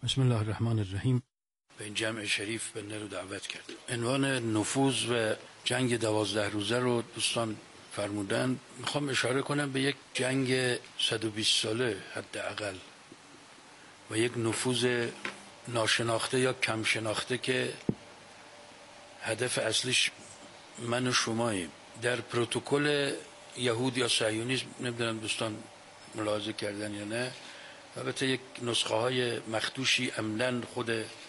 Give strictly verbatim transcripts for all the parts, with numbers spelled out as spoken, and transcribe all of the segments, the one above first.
بسم الله الرحمن الرحیم. به این جمع شریف بنده رو دعوت کرد. عنوان نفوذ و جنگ دوازده روزه رو دوستان فرمودن. میخوام اشاره کنم به یک جنگ صد و بیست ساله حداقل و یک نفوذ ناشناخته یا کم شناخته که هدف اصلیش من و شماییم. در پروتکل یهود یا صهیونیسم، نمیدونم دوستان ملاحظه کردن یا نه، البته یک نسخه های مخدوشی عمدن خود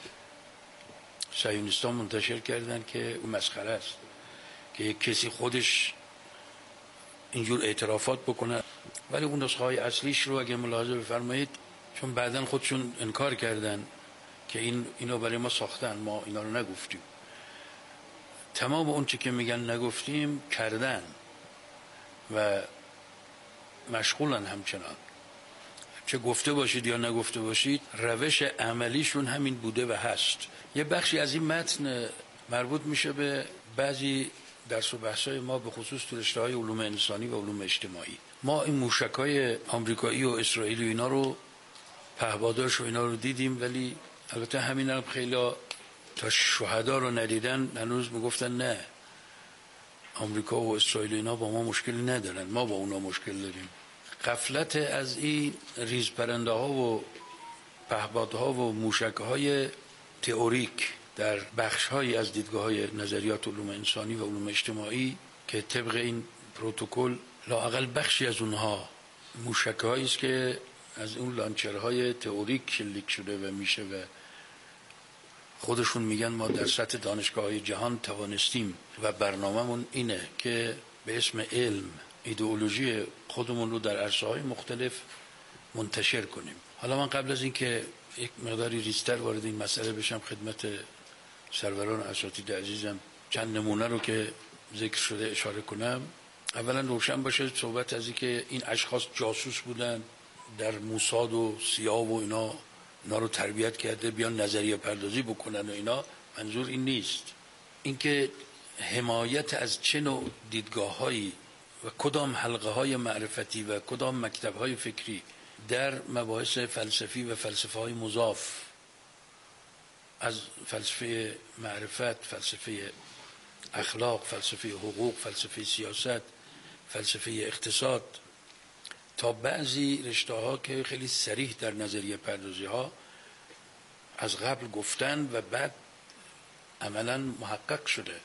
صهیونیستان منتشر کردن که اون مسخره است که یک کسی خودش اینجور اعترافات بکنه، ولی اون نسخه های اصلیش رو اگه ملاحظه بفرمایید، چون بعداً خودشون انکار کردن که این اینو برای ما ساختن، ما اینا رو نگفتیم. تمام اون چی که میگن نگفتیم کردن و مشغولن همچنان. چه گفته باشید یا نگفته باشید، روش عملیشون همین بوده و هست. یه بخشی از این متن مربوط میشه به بعضی درس و بحث‌های ما به خصوص تو رشته‌های علوم انسانی و علوم اجتماعی. ما این موشک‌های آمریکایی و اسرائیلی و اینا رو، پهپاداش و اینا رو دیدیم، ولی البته همین هم خیلی تا شهدا رو ندیدن هنوز میگفتن نه، آمریکا و اسرائیل اینا با ما مشکلی ندارن، ما با اونا مشکل داریم. غفلت از این ریزپرنده ها و پهپادها و موشک های تئوریک در بخش های از دیدگاه های نظریات علوم انسانی و علوم اجتماعی که طبق این پروتکل لااقل بخشی از اونها موشک هایی است که از اون لانچرهای تئوریک شلیک شده و میشه و خودشون میگن ما در سطح دانشگاه های جهان توانستیم و برنامه‌مون اینه که به اسم علم ایدئولوژی خودمون رو در عرصه‌های مختلف منتشر کنیم. حالا من قبل از این که یک مقداری ریزتر وارد این مسئله بشم، خدمت سروران و اساتید عزیزم چند نمونه رو که ذکر شده اشاره کنم. اولا روشن باشه صحبت از این که این اشخاص جاسوس بودن در موساد و سیا و اینا اینا رو تربیت کرده بیان نظریه پردازی بکنن و اینا، منظور این نیست. اینکه حمایت از چه نوع دیدگاه‌هایی و کدام حلقه های معرفتی و کدام مکتب های فکری در مباحث فلسفی و فلسفه های مضاف از فلسفه معرفت، فلسفه اخلاق، فلسفه حقوق، فلسفه سیاست، فلسفه اقتصاد تا بعضی رشته ها که خیلی صریح در نظریه پردازی ها از قبل گفتن و بعد عملا محقق شده.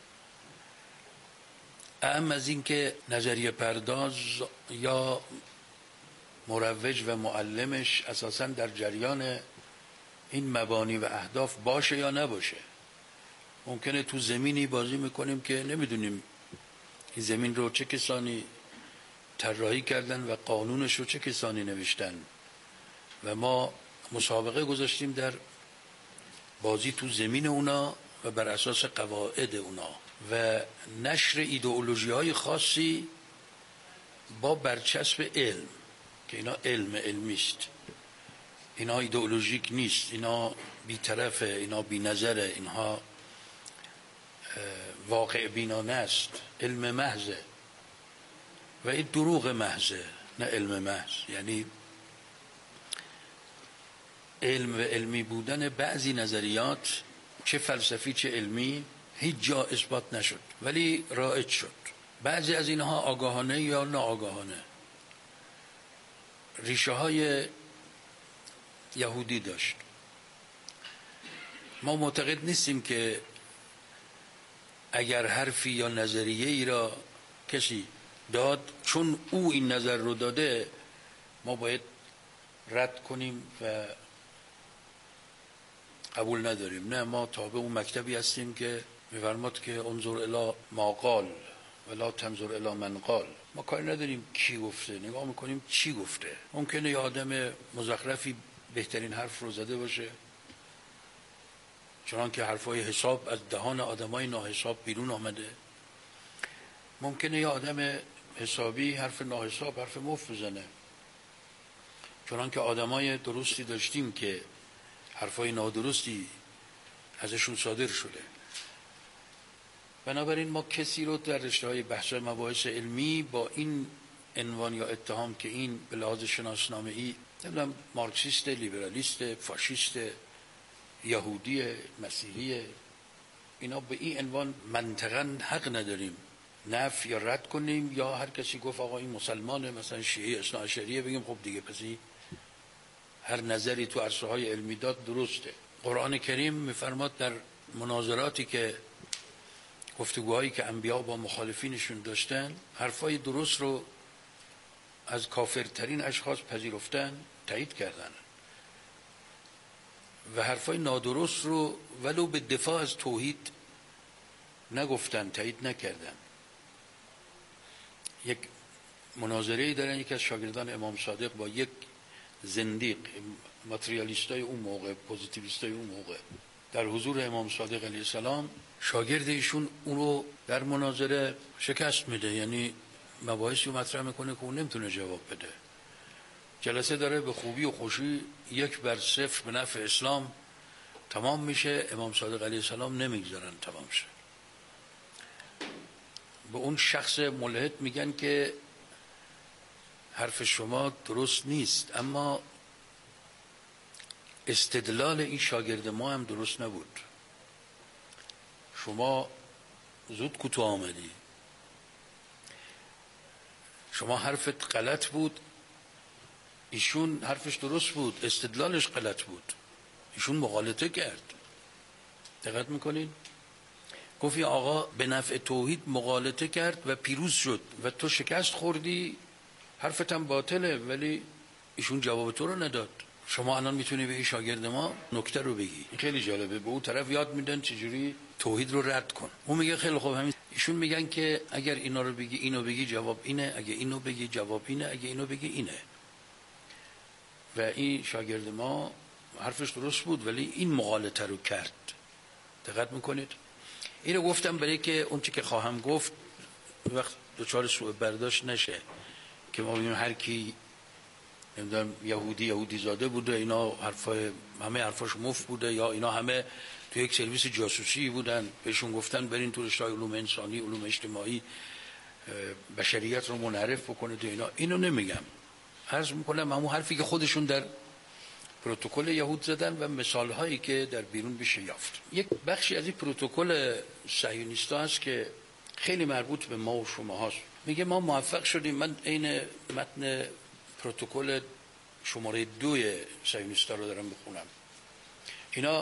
اهم از این که نظریه پرداز یا مروج و معلمش اساساً در جریان این مبانی و اهداف باشه یا نباشه. ممکنه تو زمینی بازی میکنیم که نمیدونیم این زمین رو چه کسانی طراحی کردن و قانونش رو چه کسانی نوشتن و ما مسابقه گذاشتیم در بازی تو زمین اونا و بر اساس قواعد اونا و نشر ایدئولوژی های خاصی با برچسب علم که اینا علم علمیست، اینا ایدئولوژیک نیست، اینا بی‌طرفه، اینا بی‌نظره، اینها واقع بینانه است، علم محضه و این دروغ محضه، نه علم محض. یعنی علم و علمی بودن بعضی نظریات چه فلسفی چه علمی هیچ جا اثبات نشد ولی رایج شد. بعضی از اینها آگاهانه یا ناآگاهانه ریشه های یهودی داشت. ما معتقد نیستیم که اگر حرفی یا نظریه ای را کسی داد چون او این نظر رو داده ما باید رد کنیم و قبول نداریم. نه، ما تابع اون مکتبی هستیم که می‌فرماد که انظر الی ما قال ولا تنظر الی من قال. ما کاری نداریم کی گفته، نگاه میکنیم چی گفته. ممکنه یه آدم مزخرفی بهترین حرف رو زده باشه، چنان که حرفای حساب از دهان آدمای ناحساب بیرون آمده. ممکنه یه آدم حسابی حرف ناحساب، حرف مفت بزنه، چنان که آدمای درستی داشتیم که حرفای نادرستی ازشون صادر شده. بنابراین ما کسی رو در رشته‌های بحث مباحث علمی با این عنوان یا اتهام که این به لحاظ شناسنامه‌ای نمیدونم مارکسیست، لیبرالیست، فاشیست، یهودی، مسیحی، اینا به این عنوان منطقاً حق نداریم نفی یا رد کنیم، یا هر کسی گفت آقا این مسلمانه مثلا شیعه اثنا عشریه بگیم خب دیگه پس هر نظری تو عرصه های علمی داد درسته. قرآن کریم میفرماد در مناظراتی که گفتگوهایی که انبیا با مخالفینشون داشتن، حرفای درست رو از کافرترین اشخاص پذیرفتن، تایید کردن، و حرفای نادرست رو ولو به دفاع از توحید نگفتن، تایید نکردن. یک مناظره‌ای دارن یک از شاگردان امام صادق با یک زندیق، ماتریالیستای اون موقع، پوزیتیویستای اون موقع، در حضور امام صادق علیه السلام. شاگرد ایشون اون رو در مناظره شکست میده، یعنی مباحثی رو مطرح میکنه که اون نمیتونه جواب بده. جلسه داره به خوبی و خوشی یک بر صفر به نفع اسلام تمام میشه، امام صادق علیه السلام نمیگذارن تمام شه. به اون شخص ملحد میگن که حرف شما درست نیست، اما استدلال این شاگرد ما هم درست نبود. شما زود کوتاه آمدی، شما حرفت غلط بود، ایشون حرفش درست بود، استدلالش غلط بود، ایشون مغالطه کرد. دقت میکنین؟ گفت یا آقا به نفع توحید مغالطه کرد و پیروز شد و تو شکست خوردی، حرفت هم باطله، ولی ایشون جواب تو رو نداد. شما الان میتونی به این شاگرد ما نکته رو بگی. این خیلی جالبه، به اون طرف یاد میدن چجوری توحید رو رد کن. اون میگه خیلی خوب، همین. ایشون میگن که اگر اینا رو بگی اینو بگی جواب اینه، اگه اینو بگی جواب اینه، اگه اینو بگی اینه. و این شاگرد ما حرفش درست بود ولی این مغالطه رو کرد. دقت میکنید؟ اینو گفتم برای که اون چی که خواهم گفت وقت دوچار سوء برداشت نشه که ما بگیم هر کی نمیدونم یهودی یهودی زاده بوده، اینا حرفای همه حرفاش مفت بوده، یا اینا همه تو یک سرویس جاسوسی بودن بهشون گفتن برین تو رشته علوم انسانی، علوم اجتماعی، بشریت رو منحرف بکنید. اینا اینو نمیگم، عرض میکنم همون حرفی که خودشون در پروتکل یهود زدن و مثال هایی که در بیرون بشه یافت. یک بخشی از این پروتکل صهیونیستا هست که خیلی مربوط به ما و شما هست. میگه ما موفق شدیم، من عین متن پروتکل شماره دوی صهیونیستا رو دارم بخونم. اینا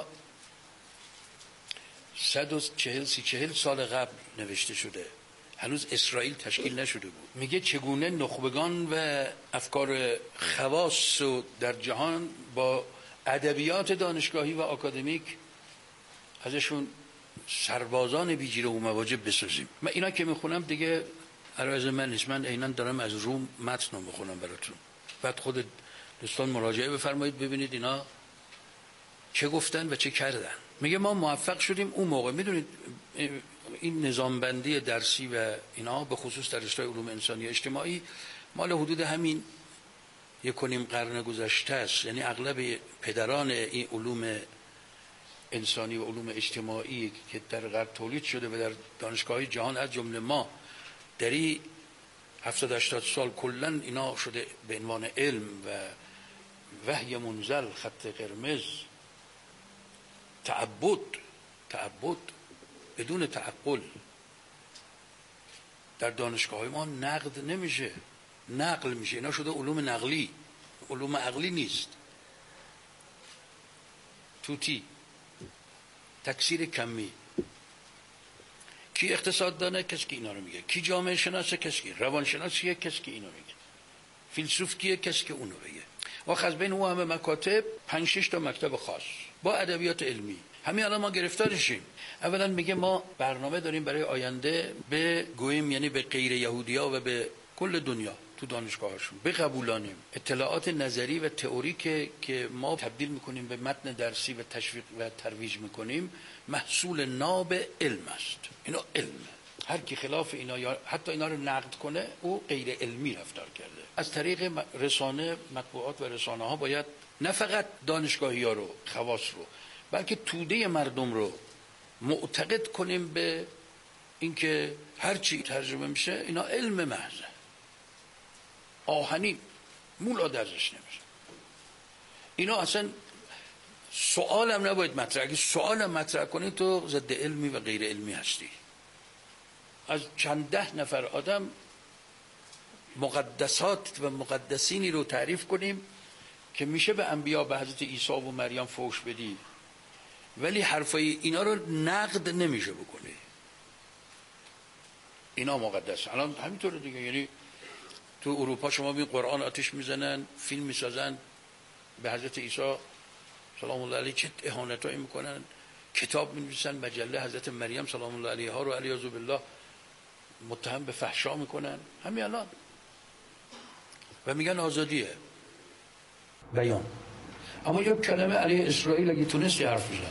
صد و چهل سی چهل سال قبل نوشته شده، هنوز اسرائیل تشکیل نشده بود. میگه چگونه نخبگان و افکار خواص و در جهان با ادبیات دانشگاهی و آکادمیک ازشون سربازان بیجیره و مواجب بسازیم. من اینا که میخونم دیگه عرض من نیست، من عیناً دارم از روم متن رو میخونم براتون، بعد خود دوستان مراجعه بفرمایید ببینید اینا چه گفتن و چه کردن. میگه ما موفق شدیم اون موقع، میدونید این نظام بندی درسی و اینا به خصوص در رشته علوم انسانی اجتماعی مال حدود همین یک و نیم قرن گذشته است. یعنی اغلب پدران این علوم انسانی و علوم اجتماعی که در غرب تولید شده و در دانشگاه‌های جهان از جمله ما در این هفتاد هشتاد سال کلا اینا شده به عنوان علم و وحی منزل، خط قرمز، تعبد تعبد بدون تعقل در دانشگاه ما نقد نمیشه، نقل میشه. اینا شده علوم نقلی، علوم عقلی نیست. توتی، تکثیر کمی. کی اقتصاد دانه؟ کسی که اینا رو میگه. کی جامعه شناسه؟ کسی که روان شناسیه، کسی که اینو میگه. فیلسوف کیه؟ کسی که اونو بگه. و از بین اون همه مکاتب پنج شش تا مکتب خاص با ادبیات علمی. همین الان ما گرفتارشیم. اولا میگه ما برنامه داریم برای آینده به گویم، یعنی به غیر یهودیا و به کل دنیا تو دانشگاهاشون بقبولانیم اطلاعات نظری و تئوری که که ما تبدیل میکنیم به متن درسی و تشویق و ترویج میکنیم، محصول ناب علم است. اینا علم. هر کی خلاف اینا یا حتی اینا رو نقد کنه او غیر علمی رفتار کرده. از طریق رسانه، مطبوعات و رسانه ها باید نه فقط دانشگاهی ها رو، خواص رو، بلکه توده مردم رو معتقد کنیم به اینکه هر چی ترجمه میشه اینا علم محضه، آهنی مولا درزش نمیشه. اینا اصلا سوالم نباید مطرح. اگه سوالم مطرح کنی تو ضد علمی و غیر علمی هستی. از چند ده نفر آدم مقدسات و مقدسینی رو تعریف کنیم که میشه به انبیا، به حضرت عیسی و مریم فوش بدی، ولی حرفای اینا رو نقد نمیشه بکنی. اینا مقدس. الان همینطوره دیگه. یعنی تو اروپا شما ببین قرآن آتش میزنن، فیلم میسازن، به حضرت عیسی سلام الله علیه چه اهانتایی میکنن، کتاب مینویسن، مجله حضرت مریم سلام الله علیها رو علیاذ بالله متهم به فحشا میکنن همین الان و میگن آزادیه بیان. اما یک کلمه علیه اسرائیل اگه تونستی حرف بزن،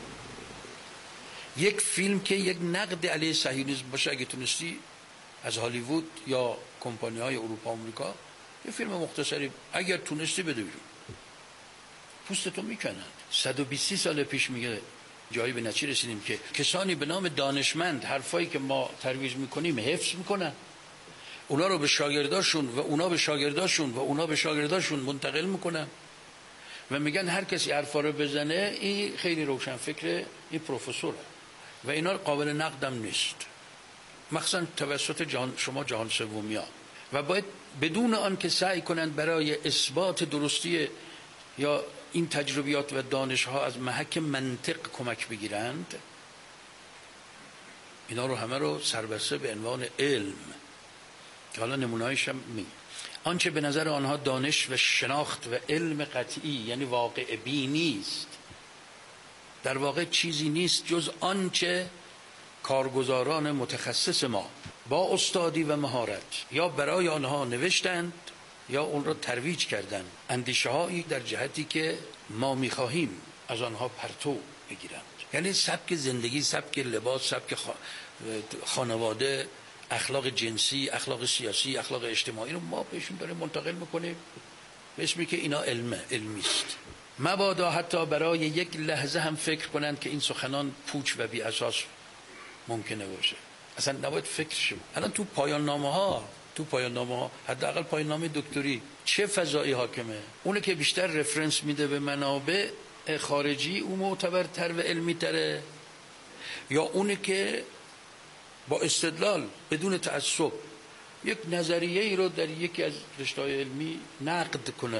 یک فیلم که یک نقد علیه صهیونیسم باشه اگه تونستی، از هالیوود یا کمپانی های اروپا آمریکا یه فیلم مختصری اگر تونستی بده بیرون، پوستتو میکنن. صد و بیست سال پیش میگه جایی به نچی رسیدیم که کسانی به نام دانشمند حرفایی که ما ترویج میکنیم حفظ میکنن، اونا رو به شاگرداشون و اونا به شاگرداشون و اونا به شاگرداشون منتقل میکنن و میگن هر کسی حرفا رو بزنه این خیلی روشن فکره، این پروفسوره و اینا قابل نقدم نیست، مخصوصا توسط جهان شما جهان سومیا. و باید بدون آن که سعی کنند برای اثبات درستی یا این تجربیات و دانش ها از محک منطق کمک بگیرند، اینا رو همه رو سربسته به عنوان علم که حالا نمونه‌هایش هم می آنچه به نظر آنها دانش و شناخت و علم قطعی یعنی واقع بینی است، در واقع چیزی نیست جز آنچه کارگزاران متخصص ما با استادی و مهارت یا برای آنها نوشتند یا اون را ترویج کردند، اندیشه هایی در جهتی که ما میخواهیم از آنها پرتو بگیرند. یعنی سبک زندگی، سبک لباس، سبک خانواده، اخلاق جنسی، اخلاق سیاسی، اخلاق اجتماعی رو ما بهشون داریم منتقل میکنیم به اسمی که اینا علمه، علمی است. مبادا حتی برای یک لحظه هم فکر کنند که این سخنان پوچ و بی اساس ممکنه باشه. اصلا نباید فکر شد. الان تو پایان نامه ها تو پایان نامه ها حداقل پایان نامه دکتری چه فضایی حاکمه؟ اونه که بیشتر رفرنس میده به منابع خارجی اون معتبرتر و علمی تره، یا اونه که با استدلال بدون تعصب یک نظریه ای رو در یکی از رشته‌های علمی نقد کنه؟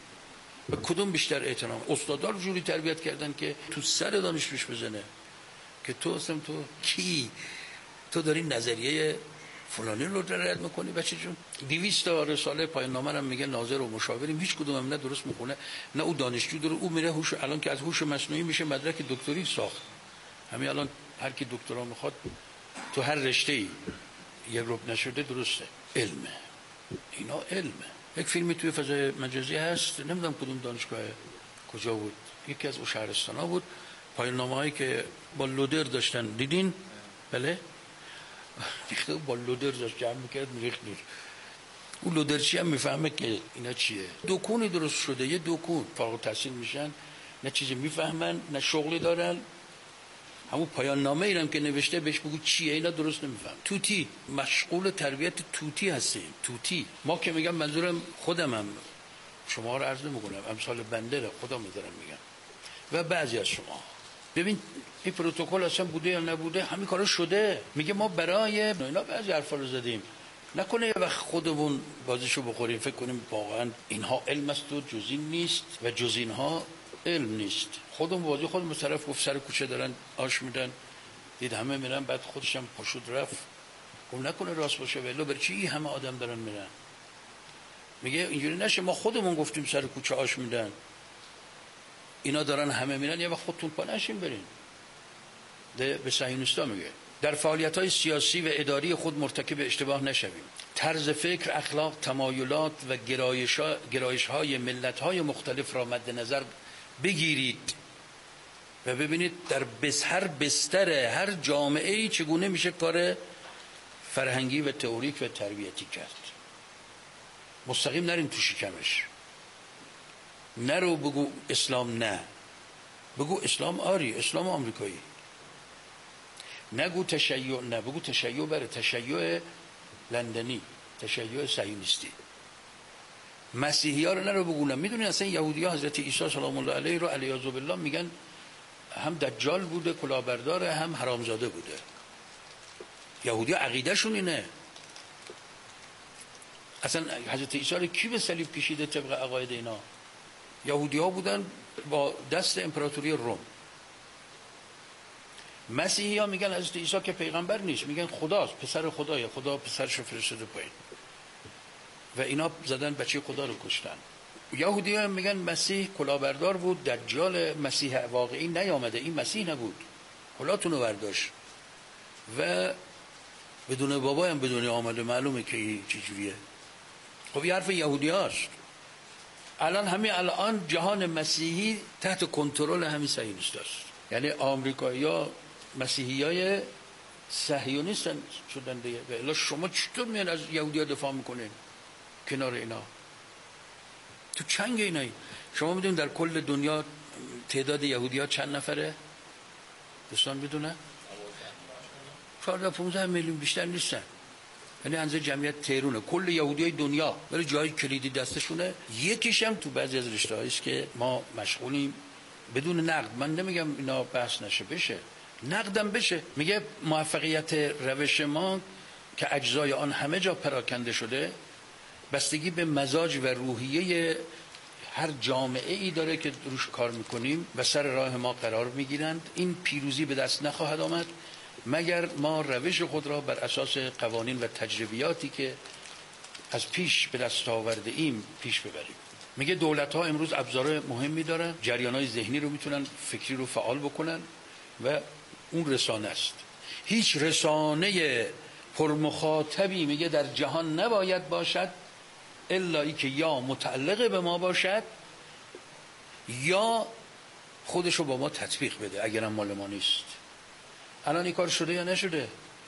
به کدوم بیشتر احترام؟ استادا رو جوری تربیت کردن که تو سر دانشجوش بزنه که تو اصلا تو کی؟ تو داری نظریه فلانی رو رد میکنی بچه جون. دویست تا رساله پایان نامه هم میگه ناظر و مشاوریم، هیچ کدوم هم نه درست میخونه نه او دانشجو داره. او میره هوش، الان که از هوش مصنوعی میشه مدرک دکتری ساخت. همین الان هر کی دکترا میخواد تو هر رشته‌ای یک رب نشده درسته. علمه، اینا علمه. یک فیلمی توی فضای مجازی هست، نمیدونم کدوم دانشگاه کجا بود، یکی از اون شهرستانا بود، پایان نامه‌هایی که با لودر داشتن دیدین؟ بله ریخته با لودر داشت جمع میکرد میریخت دور. اون لودرچی هم میفهمه که اینا چیه. دکونی درست شده، یه دکون فارغ التحصیل میشن، نه چیزی میفهمن نه شغلی دارن. همون پایان نامه ایرم که نوشته بهش بگو چیه، اینا درست نمیفهم. توتی مشغول تربیت توتی هستیم. توتی ما که میگم منظورم خودم هم، شما رو عرض نمیکنم، امثال بنده رو خودم میذارم میگم و بعضی از شما. ببین این پروتکل اصلا بوده یا نبوده همین کارا شده. میگه ما برای اینا بعضی حرفا رو زدیم، نکنه یه وقت خودمون بازیشو بخوریم فکر کنیم واقعا اینها علم است و جز این نیست و جز اینها علم نیست. خودمون بازی خودمون طرف گفت سر کوچه دارن آش میدن، دید همه میرن، بعد خودش هم پاشود رفت. گفت نکنه راست باشه ولی برای چی همه آدم دارن میرن؟ میگه اینجوری نشه، ما خودمون گفتیم سر کوچه آش میدن، اینا دارن همه میرن، یه وقت خودتون پا نشین برین. ده به صهیونیستا میگه در فعالیت‌های سیاسی و اداری خود مرتکب اشتباه نشویم. طرز فکر، اخلاق، تمایلات و گرایش‌های ملت‌های مختلف را مد نظر بگیرید و ببینید در بس هر بستر هر جامعه‌ای چگونه میشه کار فرهنگی و تئوریک و تربیتی کرد. مستقیم نرین تو شکمش. نرو بگو اسلام نه، بگو اسلام آری، اسلام آمریکایی. نگو تشیع نه، بگو تشیع بره، تشیع لندنی، تشیع صهیونیستی. مسیحی ها رو نرو بگونم. میدونی اصلا یهودی ها حضرت عیسی سلام الله علیه رو علیه بالله میگن هم دجال بوده، کلاهبرداره، هم حرامزاده بوده. یهودی ها عقیده شون اینه. اصلا حضرت عیسی رو کی به صلیب کشیده طبق عقاید اینا؟ یهودی ها بودن با دست امپراتوری روم. مسیحی ها میگن حضرت عیسی که پیغمبر نیست، میگن خداست، پسر خدایه، خدا پسرش رو فرستاده پایین و اینا زدن بچه خدا رو کشتن. یهودی ها میگن مسیح کلاهبردار بود، دجال، مسیح واقعی نیامده، این مسیح نبود، کلاهتون رو برداشت و بدون بابا هم بدون آمده، معلومه که این چجوریه. خب این حرف یهودی هاست. الان همین الان جهان مسیحی تحت کنترل همین صهیونیست است. یعنی آمریکایی ها مسیحی های صهیونیست شدن دیگه. الا شما چطور میان از یهودی ها دفاع میکنین کنار اینا؟ تو چنگ اینایی. شما میدونید در کل دنیا تعداد یهودی ها چند نفره؟ دوستان میدونن؟ چهارده پانزده میلیون، بیشتر نیستن. یعنی اندازه جمعیت تهرونه کل یهودیای دنیا، ولی جای کلیدی دستشونه. یکیش هم تو بعضی از رشته‌هایی است که ما مشغولیم بدون نقد. من نمیگم اینا بحث نشه، بشه، نقدم بشه. میگه موفقیت روش ما که اجزای آن همه جا پراکنده شده بستگی به مزاج و روحیه هر جامعه ای داره که روش کار میکنیم و سر راه ما قرار میگیرند. این پیروزی به دست نخواهد آمد مگر ما روش خود را بر اساس قوانین و تجربیاتی که از پیش به دست آورده ایم پیش ببریم. میگه دولت ها امروز ابزار مهمی دارن، جریان های ذهنی رو میتونن فکری رو فعال بکنن و اون رسانه است. هیچ رسانه پرمخاطبی میگه در جهان نباید باشد الا ای که یا متعلق به ما باشد یا خودش رو با ما تطبیق بده، اگرم مال ما نیست. الان این کار شده یا نشده؟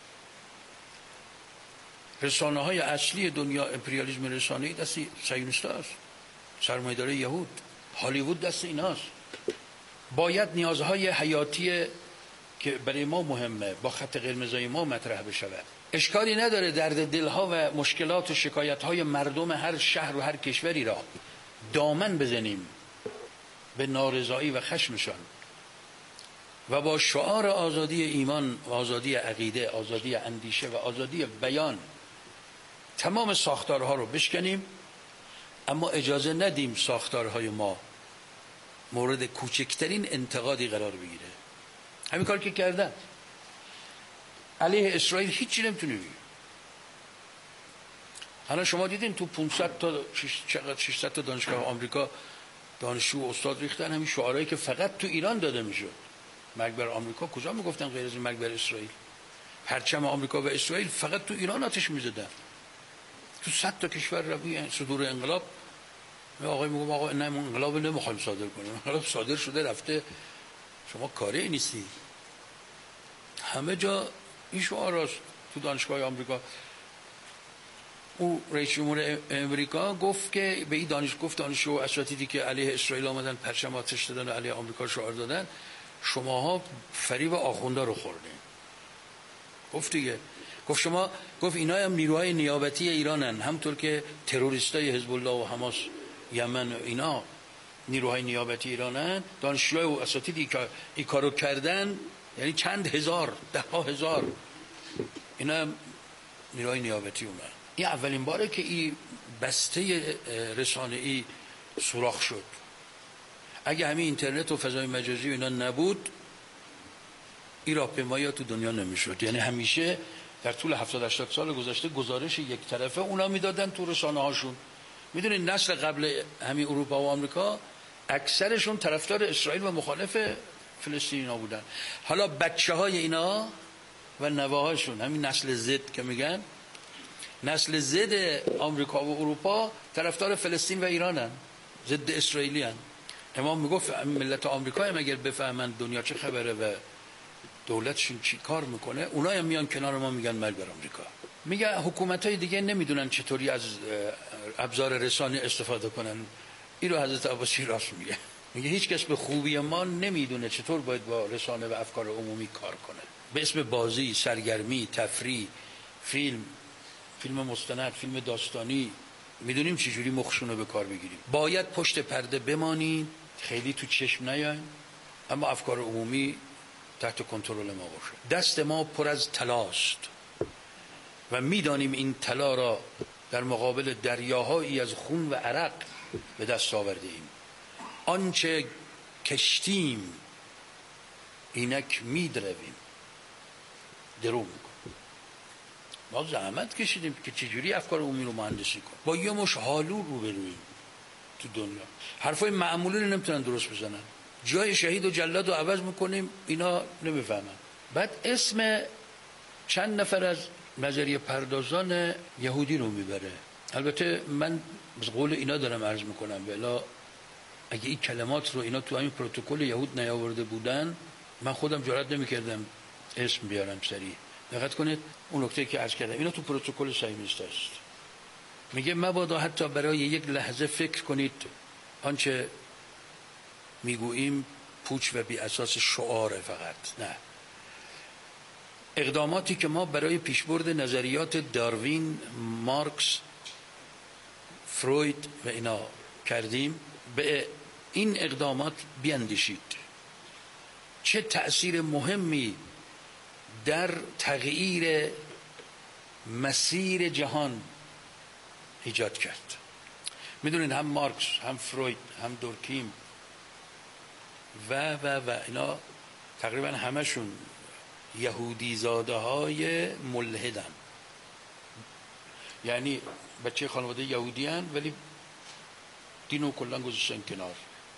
رسانه های اصلی دنیا، امپریالیسم رسانه‌ای دست صهیونیست است، سرمایه‌داری یهود، هالیوود دست ایناست. باید نیازهای حیاتی که برای ما مهمه با خط قرمزای ما مطرح بشود. اشکالی نداره درد دلها و مشکلات و شکایت‌های مردم هر شهر و هر کشوری را دامن بزنیم به نارضایی و خشمشان و با شعار آزادی ایمان و آزادی عقیده، آزادی اندیشه و آزادی بیان تمام ساختارها رو بشکنیم، اما اجازه ندیم ساختارهای ما مورد کوچکترین انتقادی قرار بگیره. همین کار که کردن علیه اسرائیل هیچی نمیتونی بگی. الان شما دیدین تو پانصد تا ششصد تا دانشگاه آمریکا دانشجو و استاد ریختن همین شعارهایی که فقط تو ایران داده میشد. مرگ بر آمریکا کجا میگفتن غیر از مرگ بر اسرائیل؟ پرچم آمریکا و اسرائیل فقط تو ایران آتش میزدن. تو صد تا کشور روی صدور انقلاب آقای میگم آقا نه انقلاب نمیخوایم صادر کنیم، انقلاب صادر شده رفته، شما کاری نیستی. همه جا این شعاراست. تو دانشگاه آمریکا او رئیس جمهور امریکا گفت که به این دانش گفت دانشجو و اساتیدی که علیه اسرائیل آمدن پرچم آتش دادن و علیه آمریکا شعار دادن، شماها فریب آخوندا رو خوردین. گفت دیگه، گفت شما، گفت اینا هم نیروهای نیابتی ایرانن، همونطور که تروریستای حزب الله و حماس یمن و اینا نیروهای نیابتی ایرانن. دانشجوها و اساتیدی که این کارو کردن یعنی چند هزار، ده ها هزار، اینا نیروهای نیابتی اومدن. این اولین باره که این بسته رسانه‌ای سوراخ شد. اگه همین اینترنت و فضای مجازی اینا نبود این راهپیمایی ها تو دنیا نمیشد. یعنی همیشه در طول هفتاد هشتاد سال گذشته گزارش یک طرفه اونا میدادن تو رسانه هاشون. میدونید نسل قبل همین اروپا و آمریکا اکثرشون طرفدار اسرائیل و مخالف فلسطینی‌ها بودن. حالا بچه های اینا و نوه‌هاشون، همین نسل زد که میگن، نسل زد آمریکا و اروپا طرفدار فلسطین و ایرانن، ضد اسرائیلی هن. امام میگفت ملت آمریکا هم اگر بفهمن دنیا چه خبره و دولتشون چی کار میکنه، اونا هم میان کنار ما میگن مرگ بر آمریکا. میگه حکومت‌های دیگه نمیدونن چطوری از ابزار رسانه استفاده کنن. این رو حضرت عباسی راست میگه. میگه هیچ کس به خوبی ما نمیدونه چطور باید با رسانه و افکار عمومی کار کنه. به اسم بازی، سرگرمی، تفریح، فیلم، فیلم مستند، فیلم داستانی، میدونیم چجوری مخشون رو به کار بگیریم. باید پشت پرده بمانیم، خیلی تو چشم نیایم، اما افکار عمومی تحت کنترل ما باشه. دست ما پر از طلاست و میدانیم این طلا را در مقابل دریاهایی از خون و عرق به دست آورده ایم. آنچه کشتیم اینک میدرویم، درو میکنیم. ما زحمت کشیدیم که چجوری افکار عمومی رو مهندسی کنیم. با یه مش حالو رو برویم تو دنیا. حرفای معمولی رو نمیتونن درست بزنن. جای شهید و جلاد رو عوض میکنیم، اینا نمیفهمن. بعد اسم چند نفر از نظریه پردازان یهودی رو میبره. البته من از قول اینا دارم عرض میکنم، بلا اگه این کلمات رو اینا تو همین پروتکل یهود نیاورده بودن، من خودم جرئت نمیکردم اسم بیارم سریع. دقت کنید اون نکته که عرض کردم، اینا تو پروتکل صهیونیست است. میگه مبادا حتی برای یک لحظه فکر کنید آنچه میگوییم پوچ و بی اساس شعاره فقط. نه، اقداماتی که ما برای پیشبرد نظریات داروین، مارکس، فروید و اینا کردیم، به این اقدامات بیاندیشید. چه تأثیر مهمی در تغییر مسیر جهان ایجاد کرد. میدونید هم مارکس، هم فروید، هم دورکیم و و و اینا تقریبا همشون یهودی زاده های ملحدن، یعنی بچه خانواده یهودی هن ولی دینو کلن گذاشتن کنار.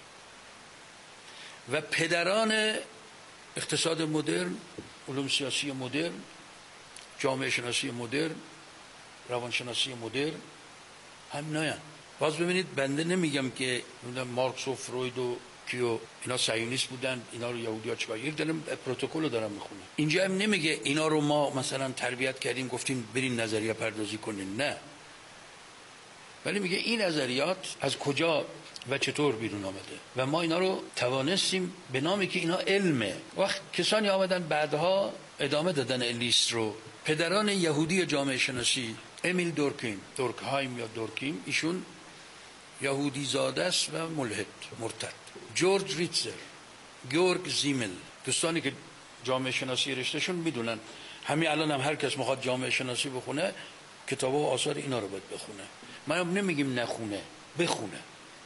و پدران اقتصاد مدرن، علوم سیاسی مدرن، جامعه شناسی مدرن، روانشناسی مدرن هم ناین. باز ببینید بنده نمیگم که مارکس و فروید و کیو اینا صهیونیست بودن، اینا رو یهودی‌ها چیکار یک دارم پروتکل رو دارم میخونم. اینجا هم نمیگه اینا رو ما مثلا تربیت کردیم گفتیم برین نظریه پردازی کنین، نه، ولی میگه این نظریات از کجا و چطور بیرون آمده و ما اینا رو توانستیم به نامی که اینا علمه. وقت کسانی آمدن بعدها ادامه دادن لیست رو، پدران یهودی جامعه شناسی، امیل دورکیم، دورکهایم یا دورکیم، ایشون یهودی زاده است و ملحد مرتد. جورج ریتزر، گیورگ زیمل، دوستانی که جامعه شناسی رشتهشون میدونن، همین الان هم هر کس میخواد جامعه شناسی بخونه کتاب و آثار اینا رو باید بخونه. ما نمیگیم نخونه، بخونه،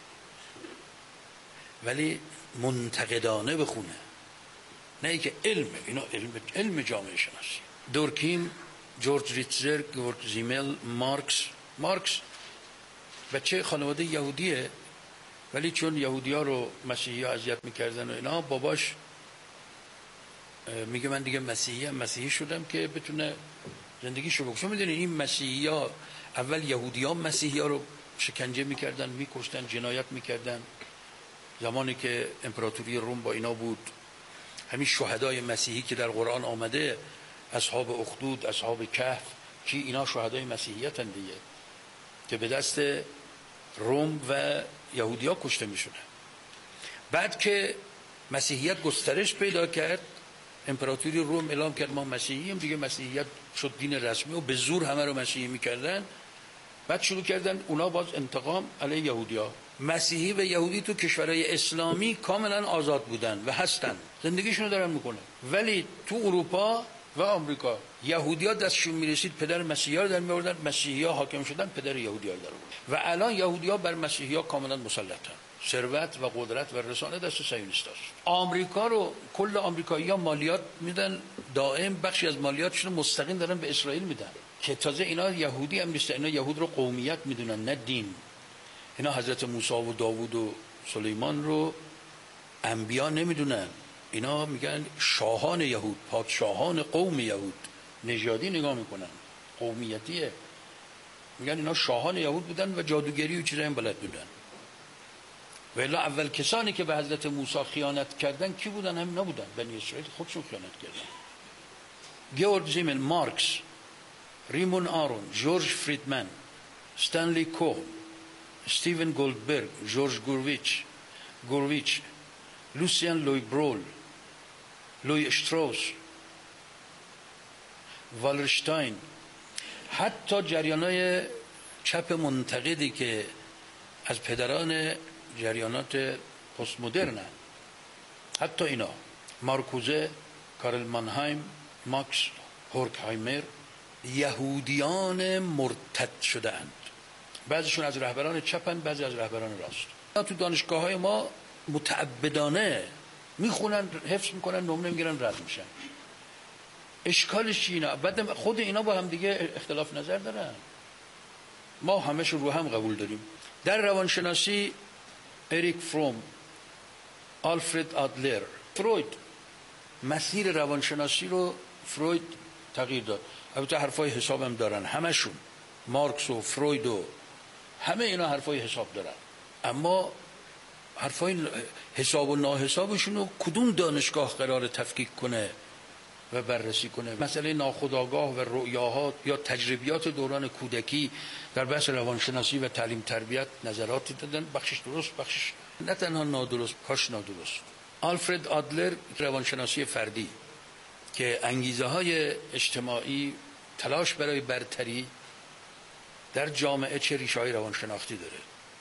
ولی منتقدانه بخونه، نه ای که علم، اینا علم علم جامعه شناسی. دورکیم، جورج ریتزر، گیورگ زیمل، مارکس. مارکس بچه خانواده یهودیه ولی چون یهودی ها رو مسیحی ها اذیت میکردن و اینا، باباش میگه من دیگه مسیحی هم مسیحی شدم که بتونه زندگیشو بکنه. چون میدونین این مسیحی ها اول یهودی ها مسیحی ها رو شکنجه میکردن، میکشتن، جنایت میکردن. زمانی که امپراتوری روم با اینا بود، همین شهدای مسیحی که در قرآن آمده، اصحاب اخدود، اصحاب کهف، کی اینا شهدای مسیحیت هستند دیگه، که به دست روم و یهودی ها کشته می شدن. بعد که مسیحیت گسترش پیدا کرد، امپراتوری روم اعلام کرد ما مسیحی هم دیگه، مسیحیت شد دین رسمی و به زور همه رو مسیحی می کردن. بعد شروع کردن اونا باز انتقام علیه یهودی ها. مسیحی و یهودی تو کشورهای اسلامی کاملا آزاد بودن و هستن، زندگیشون رو دارن میکنن، ولی تو اروپا و آمریکا یهودی ها دستشون میرسید پدر مسیحی ها رو در میوردن، مسیحی ها حاکم شدن، پدر یهودی ها رو در آوردن. و الان یهودی ها بر مسیحی ها کاملا مسلطن. ثروت و قدرت و رسانه دست صهیونیست است. آمریکا رو کل آمریکایی‌ها مالیات میدن، دائم بخشی از مالیاتشون مستقیم دارن به اسرائیل میدن، که تازه اینا یهودی هم نیستن، اینا یهود رو قومیت میدونن نه دین. اینا حضرت موسی و داوود و سلیمان رو انبیا نمیدونن، اینا میگن شاهان یهود، پادشاهان قوم یهود. نژادی نگاه میکنن، قومیتیه. میگن اینا شاهان یهود بودن و جادوگری و چیزایی هم بلد بودن. و الا اول کسانی که به حضرت موسی خیانت کردن کی بودن؟ هم نبودن، بنی اسرائیل خودشون خیانت کردن. گیورگ زیمل، مارکس، ریمون آرون، جورج فریدمن، استنلی کوهن، استیون گولدبرگ، جورج گورویچ، گورویچ، لوسیان لوی برول، لوی اشتراوس، والرشتاین، حتی جریانای چپ منتقدی که از پدران جریانات پست مدرن، حتی اینا مارکوزه، کارل مانهایم، ماکس هورکهایمر، یهودیان مرتد شده‌اند. بعضیشون از رهبران چپن، بعضی از رهبران راست. تو دانشگاه های ما متعبدانه میخونن، حفظ میکنن، نمره میگیرن، رد میشن. اشکالش چیه اینا؟ بعد خود اینا با هم دیگه اختلاف نظر دارن، ما همش رو هم قبول داریم. در روانشناسی اریک فروم، آلفرد آدلر، فروید، مسیر روانشناسی رو فروید تغییر داد. البته حرفای حساب هم دارن همشون، مارکس و فروید و همه اینا حرفای حساب دارن، اما حرفای حساب و ناحسابشون رو کدوم دانشگاه قرار تفکیک کنه و بررسی کنه؟ مسئله ناخودآگاه و رؤیاها یا تجربیات دوران کودکی در بحث روانشناسی و تعلیم تربیت نظراتی دادن، بخشش درست، بخشش نه تنها نادرست، کاش نادرست. آلفرد آدلر، روانشناسی فردی که انگیزه های اجتماعی، تلاش برای برتری در جامعه چه ریشه‌های روانشناختی داره.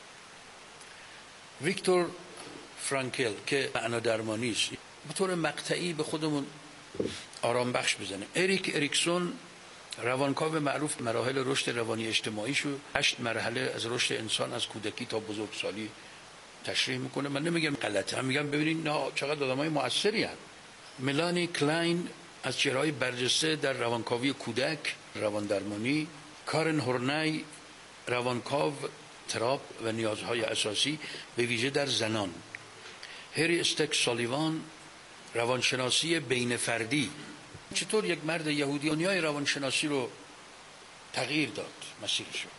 ویکتور فرانکل که معنا درمانی است، به طور مقطعی به خودمون آرام بخش بزنه. اریک اریکسون، روانکاو معروف، مراحل رشد روانی اجتماعی شو هشت مرحله از رشد انسان از کودکی تا بزرگسالی تشریح میکنه. من نمیگم غلطه، هم میگم ببینید نه چقدر آدمای موثری هستند. ملانی کلاین از چهره‌های برجسته در روانکاوی کودک، روان درمانی. کارن هورنای، روانکاو تراپ و نیازهای اساسی به ویژه در زنان. هری استک سالیوان، روانشناسی بین فردی. چطور یک مرد یهودی دنیای روانشناسی رو تغییر داد مسیرشو.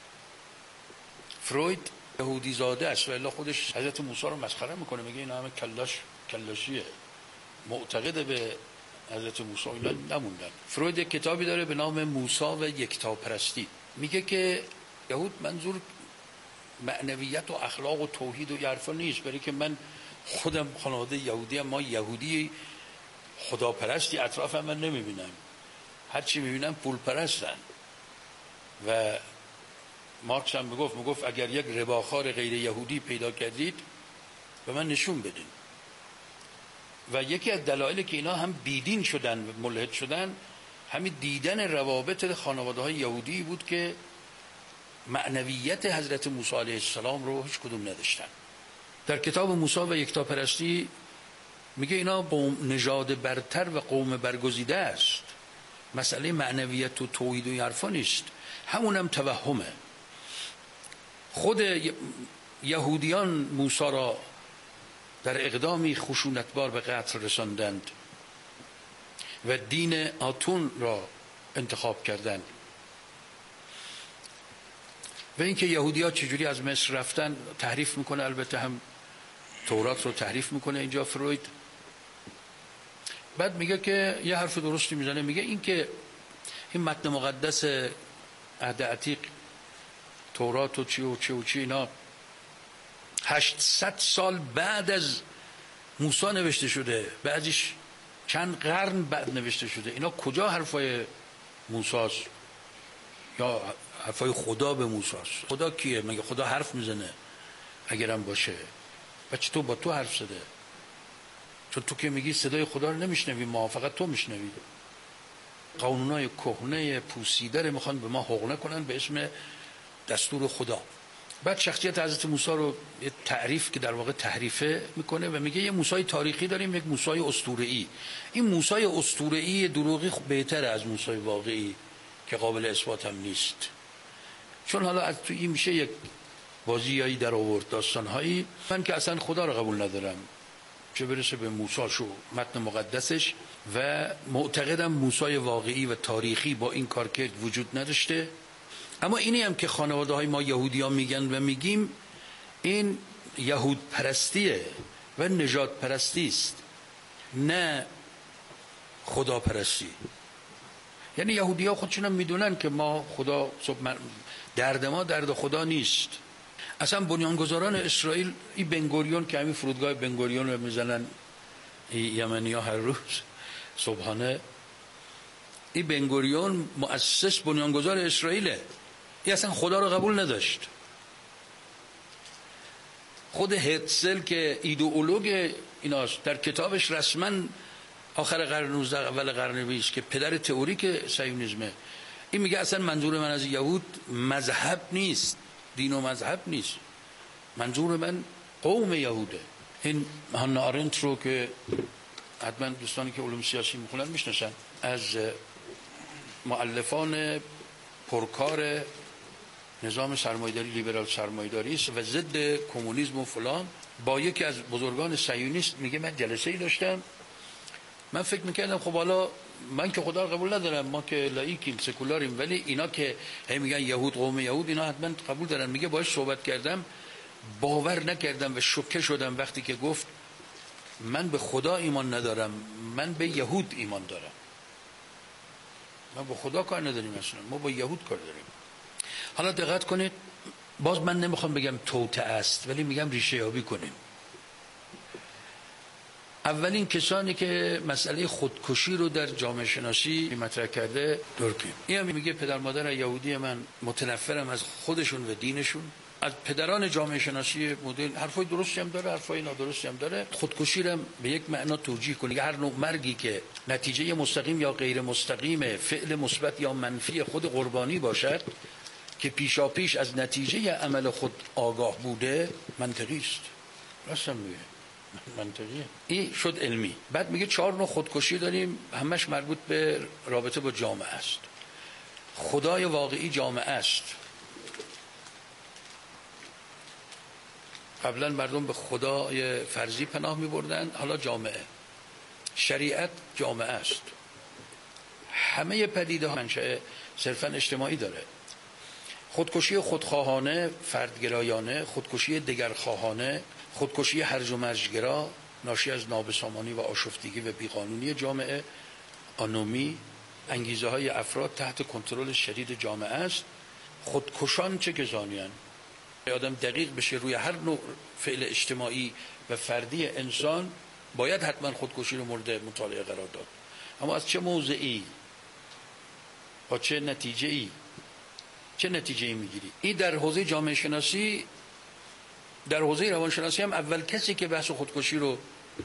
فروید یهودی زاده است و الا خودش حضرت موسی رو مسخره میکنه، میگه اینا همه کلاش کلاشیه، معتقد به حضرت موسی اینا نموندن. فروید یک کتابی داره به نام موسی و یکتاپرستی، میگه که یهود منظور معنویت و اخلاق و توحید و حرفا نیست، برای که من خودم خانواده یهودی هم، ما یهودی خداپرستی اطراف هم من نمیبینم، هرچی میبینم پول پرستن. و مارکس هم میگفت میگفت اگر یک رباخوار غیر یهودی پیدا کردید به من نشون بدین. و یکی از دلایلی که اینا هم بیدین شدن و ملحد شدن همین دیدن روابط خانواده های یهودی بود که معنویت حضرت موسی علیه السلام رو هیچ کدوم نداشتن. در کتاب موسی و یکتاپرستی میگه اینا قوم نژاد برتر و قوم برگزیده است، مسئله معنویت و توحید و حرفا نیست، همون هم توهمه. خود یهودیان موسی را در اقدامی خشونتبار به قتل رساندند و دین آتون را انتخاب کردند. و اینکه یهودی‌ها چجوری از مصر رفتن تحریف میکنه، البته هم تورات رو تحریف میکنه اینجا فروید. بعد میگه که یه حرف درستی میزنه، میگه اینکه این متن مقدس عهد عتیق، تورات و چی و چی و چی اینا هشتصد سال بعد از موسی نوشته شده، بعدش چند قرن بعد نوشته شده، اینا کجا حرفای موسی است یا حرفای خدا به موسی است؟ خدا کیه؟ مگه خدا حرف میزنه؟ اگرم باشه و چطور با تو حرف زده؟ چون تو که میگی صدای خدا رو نمیشنوی، ما فقط تو میشنوی. قانونای کهنه پوسیده رو میخوان به ما حقنه کنن به اسم دستور خدا. بعد شخصیت حضرت موسی رو یه تعریف که در واقع تحریفه میکنه و میگه یه موسی تاریخی داریم، یک موسی اسطوره‌ای. این موسی اسطوره‌ای دروغی بهتره از موسی واقعی که قابل اثبات هم نیست. چون حالا از تو این میشه یک بازیایی در آورد، داستانهایی. من که اصلا خدا رو قبول ندارم، چه برسه به موسی شو متن مقدسش، و معتقدم موسی واقعی و تاریخی با این کار کرد وجود نداشته. اما اینی هم که خانواده های ما یهودی ها میگن و میگیم، این یهود پرستیه و نژاد پرستی است، نه خدا پرستی. یعنی یهودی ها خودشون هم میدونن که ما خدا، درد ما درد خدا نیست. اصلا بنیانگذاران اسرائیل، این بنگوریون که همین فرودگاه بنگوریون رو میزنن یمنی ها هر روز صبحانه، این بنگوریون مؤسس بنیانگذار اسرائیله. این اصلا خدا رو قبول نداشت. خود هرتزل که ایدئولوگ ایناست، در کتابش رسما آخر قرن نوزده اول قرن بیست که پدر تئوریک صهیونیسمه، این میگه اصلا منظور من از یهود مذهب نیست، دین و مذهب نیست، منظور من قوم یهوده. این هانا آرنت رو که حتما دوستانی که علوم سیاسی میخونن میشناسن، از مؤلفان پرکار نظام سرمایه‌داری، لیبرال سرمایه‌داری است و ضد کمونیسم و فلان. با یکی از بزرگان صهیونیست میگه من جلسه‌ای داشتم، من فکر میکردم خب حالا من که خدا رو قبول ندارم، ما که لایکیم سکولاریم، ولی اینا که هی میگن یهود قوم یهود، اینا حتما قبول دارن. میگه باهاش صحبت کردم باور نکردم و شوکه شدم وقتی که گفت من به خدا ایمان ندارم، من به یهود ایمان دارم. ما با خدا کار نداریم اصلا، ما با یهود کار داریم. حالا دقت کنید، باز من نمیخوام بگم توطئه است، ولی میگم ریشه یابی کنیم. اولین کسانی که مسئله خودکشی رو در جامعه شناسی مطرح کرده دورکیم. این هم میگه پدر مادر یهودی من متنفرم از خودشون و دینشون. از پدران جامعه شناسی مدل حرفای درستی هم داره، حرفای نادرستی هم داره. خودکشی رو به یک معنا توجیه کنه، هر نوع مرگی که نتیجه مستقیم یا غیر مستقیم فعل مثبت یا منفی خود قربانی باشد که پیشا پیش از نتیجه عمل خود آگاه بوده، منطقی است. راستم میگه منطقیه. این شد علمی. بعد میگه چهار نوع خودکشی داریم، همش مربوط به رابطه با جامعه است. خدای واقعی جامعه است. قبلا مردم به خدای فرضی پناه میبردن، حالا جامعه. شریعت جامعه است. همه پدیده ها منشأ صرفا اجتماعی داره. خودکشی خودخواهانه، فردگرایانه، خودکشی دگرخواهانه، خودکشی هرج و مرجگرا ناشی از نابسامانی و آشفتگی و بیقانونی جامعه، آنومی، انگیزه های افراد تحت کنترل شدید جامعه است. خودکشان چه کسانی هستند؟ آدم دقیق بشه روی هر نوع فعل اجتماعی و فردی انسان باید حتما خودکشی رو مورد مطالعه قرار داد، اما از چه موضعی، با چه نتیجه ای، چه نتیجه ای میگیری؟ این در حوزه جامعه شناسی، در حوزه روانشناسی هم اول کسی که بحث خودکشی رو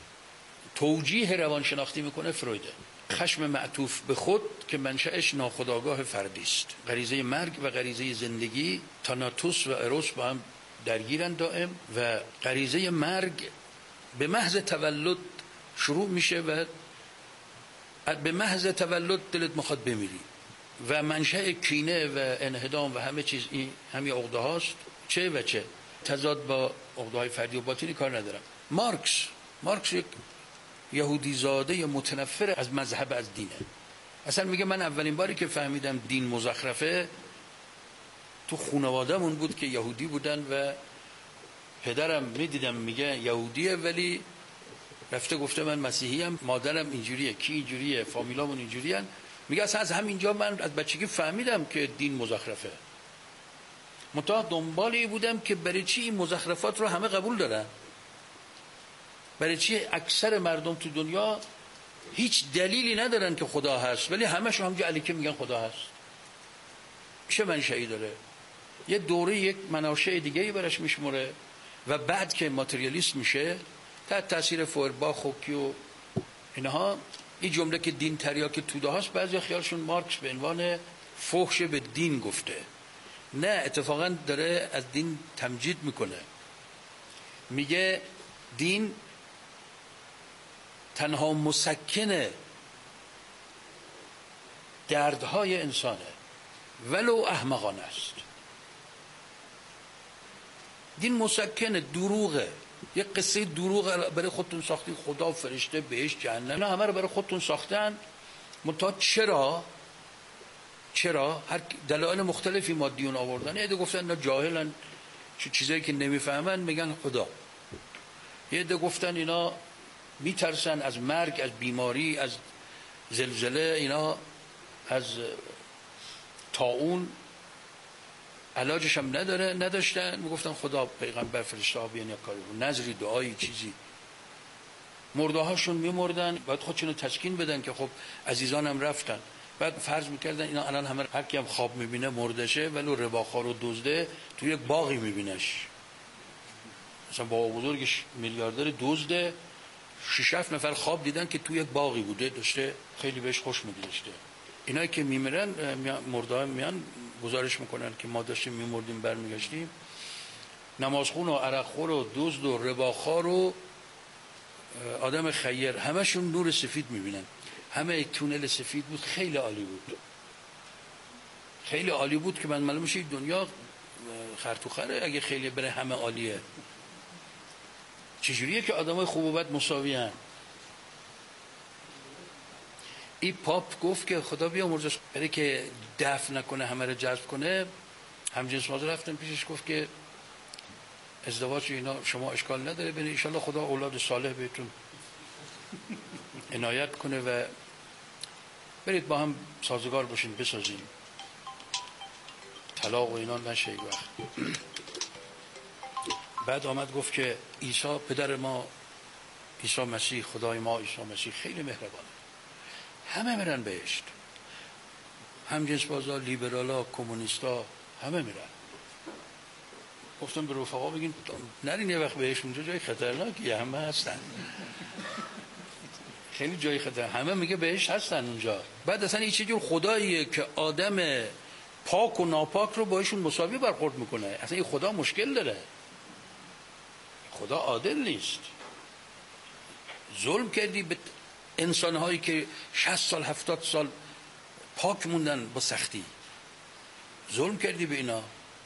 توجیه روانشناختی میکنه فرویده. خشم معطوف به خود که منشأش ناخودآگاه فردی است. غریزه مرگ و غریزه زندگی، تاناتوس و اروس با هم درگیرن دائم و غریزه مرگ به محض تولد شروع میشه و به محض تولد دلت میخواد بمیری و منشأ کینه و انهدام و همه چیز این همین عقده هاست. چه و چه تضاد با عقده های فردی و باطنی کار ندارم. مارکس مارکس یک یهودی زاده متنفر از مذهب، از دینه. اصلا میگه من اولین باری که فهمیدم دین مزخرفه تو خانواده‌مون بود که یهودی بودن و پدرم میدیدم میگه یهودیه ولی رفته گفته من مسیحی ام، مادرم اینجوریه، کی اینجوریه، فامیلامون اینجوریان. میگه اصلا از همینجا من از بچگی فهمیدم که دین مزخرفه. منتها دنبالی بودم که برای چی این مزخرفات رو همه قبول دارن، برای چی اکثر مردم تو دنیا هیچ دلیلی ندارن که خدا هست ولی همشون همونجا علیکه میگن خدا هست. چه منشأی داره؟ یه دوره یک مناشأ دیگه‌ای برش میشموره و بعد که ماتریالیست میشه تحت تاثیر فوئرباخ و کیو اینها، این جمله که دین تریاک توده هاست، بعضی خیالشون مارکس به عنوان فحش به دین گفته. نه، اتفاقا داره از دین تمجید میکنه. میگه دین تنها مسکن دردهای انسانه ولو احمقانه است. دین مسکن دروغه، یک قصه دروغ برای خودتون ساختین، خدا، فرشته، بهشت، جهنم، اینا همه رو برای خودتون ساختن. منتها چرا چرا هر دلایل مختلفی مادیون آوردن. یه عده گفتن اینا جاهلن، چه چیزایی که نمیفهمن میگن خدا. یه عده گفتن اینا میترسن از مرگ، از بیماری، از زلزله، اینا از طاعون علاجش هم نداره، نداشتن، میگفتن خدا، پیغمبر، فرشته ها بیان یا کاری بود، نظری، دعایی، چیزی. مرده هاشون میمردن، باید خودشونو تسکین بدن که خب عزیزانم رفتن. بعد فرض میکردن اینا الان همه هر کی هم خواب میبینه مردشه، ولی رباخوار و دزده توی یک باغی میبینش. مثلا بابا بزرگش میلیاردر دزده، شش هفت نفر خواب دیدن که توی یک باغی بوده، داشته خیلی بهش خوش میگذشته. اینایی که میمیرن مرده میان گزارش میکنن که ما داشتیم میمردیم برمیگشتیم، نمازخون و عرقخور و دزد و رباخوار و آدم خیر همشون نور سفید میبینن. همه تونل سفید بود، خیلی عالی بود، خیلی عالی بود که من معلوم میشه دنیا خرطوخره اگه خیلی بره همه عالیه. چجوریه که آدمای خوب و بد مساوی هن؟ این پاپ گفت که خدا بیامرزش، برای که دفع نکنه همه رو جذب کنه، همجنس‌بازا رفتن پیشش گفت که ازدواج اینا شما اشکال نداره، برای انشالله خدا اولاد صالح بهتون عنایت کنه و برید با هم سازگار باشین بسازین، طلاق و اینا نشه یک وقت. بعد آمد گفت که عیسی پدر ما، عیسی مسیح خدای ما، عیسی مسیح خیلی مهربانه، همه میرن بهشت، هم جنس بازا، لیبرالا، کمونیستا، همه میرن. گفتم به رفقا بگین نرین یه وقت بهشت، اونجا جای خطرناکیه، همه هستن خیلی جای خطر، همه میگه بهشت هستن اونجا. بعد اصلا این چه جور خداییه که آدم پاک و ناپاک رو باشون مساوی برخورد میکنه؟ اصلا این خدا مشکل داره، خدا عادل نیست. ظلم کردی به انسانهایی که شصت سال هفتاد سال پاک موندن با سختی، ظلم کردی به اینا،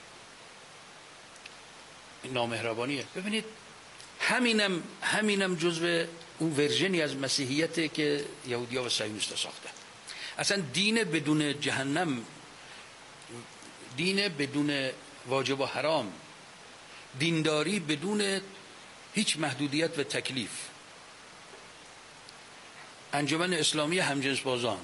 این نامهربانیه. ببینید همینم همینم جزو اون ورژنی از مسیحیته که یهودی‌ها و صهیونیست‌ها ساختن. اصلا دین بدون جهنم، دین بدون واجب و حرام، دینداری بدون هیچ محدودیت و تکلیف. انجمن اسلامی همجنس بازان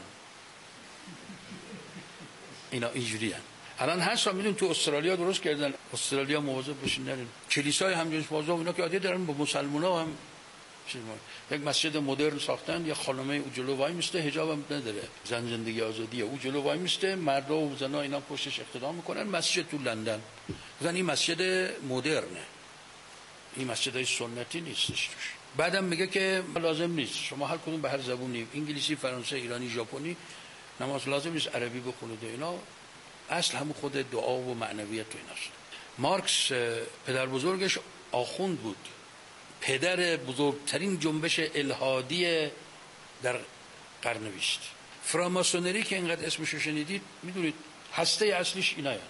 اینا اینجوری هن. الان هست میدون تو استرالیا درست کردن، استرالیا مواظب باشین نرین کلیسای همجنس بازان، اینا که عادی دارن با مسلمونا هم یک مسجد مدرن ساختن، یا خانمه او جلو وای میسته، حجاب هم نداره، زن زندگی آزادیه، او جلو وای میسته، مردا و زنا اینا پشتش اقتدا میکنن. مسجد تو لندن، مثلا این مسجد مدرنه، این مسجدای سنتی نیستش توش. بعدم میگه که لازم نیست شما هر کدوم به هر زبونی، انگلیسی، فرانسه، ایرانی، ژاپنی، نماز لازم نیست عربی بخونید. اینا اصل همون خود دعا و معنویت تو ایناست. مارکس پدر بزرگش آخوند بود، پدر بزرگترین جنبش الهادی در قرن بیست. فراماسونری که اینقدر اسمشو شنیدید، میدونید هسته اصلیش ایناست.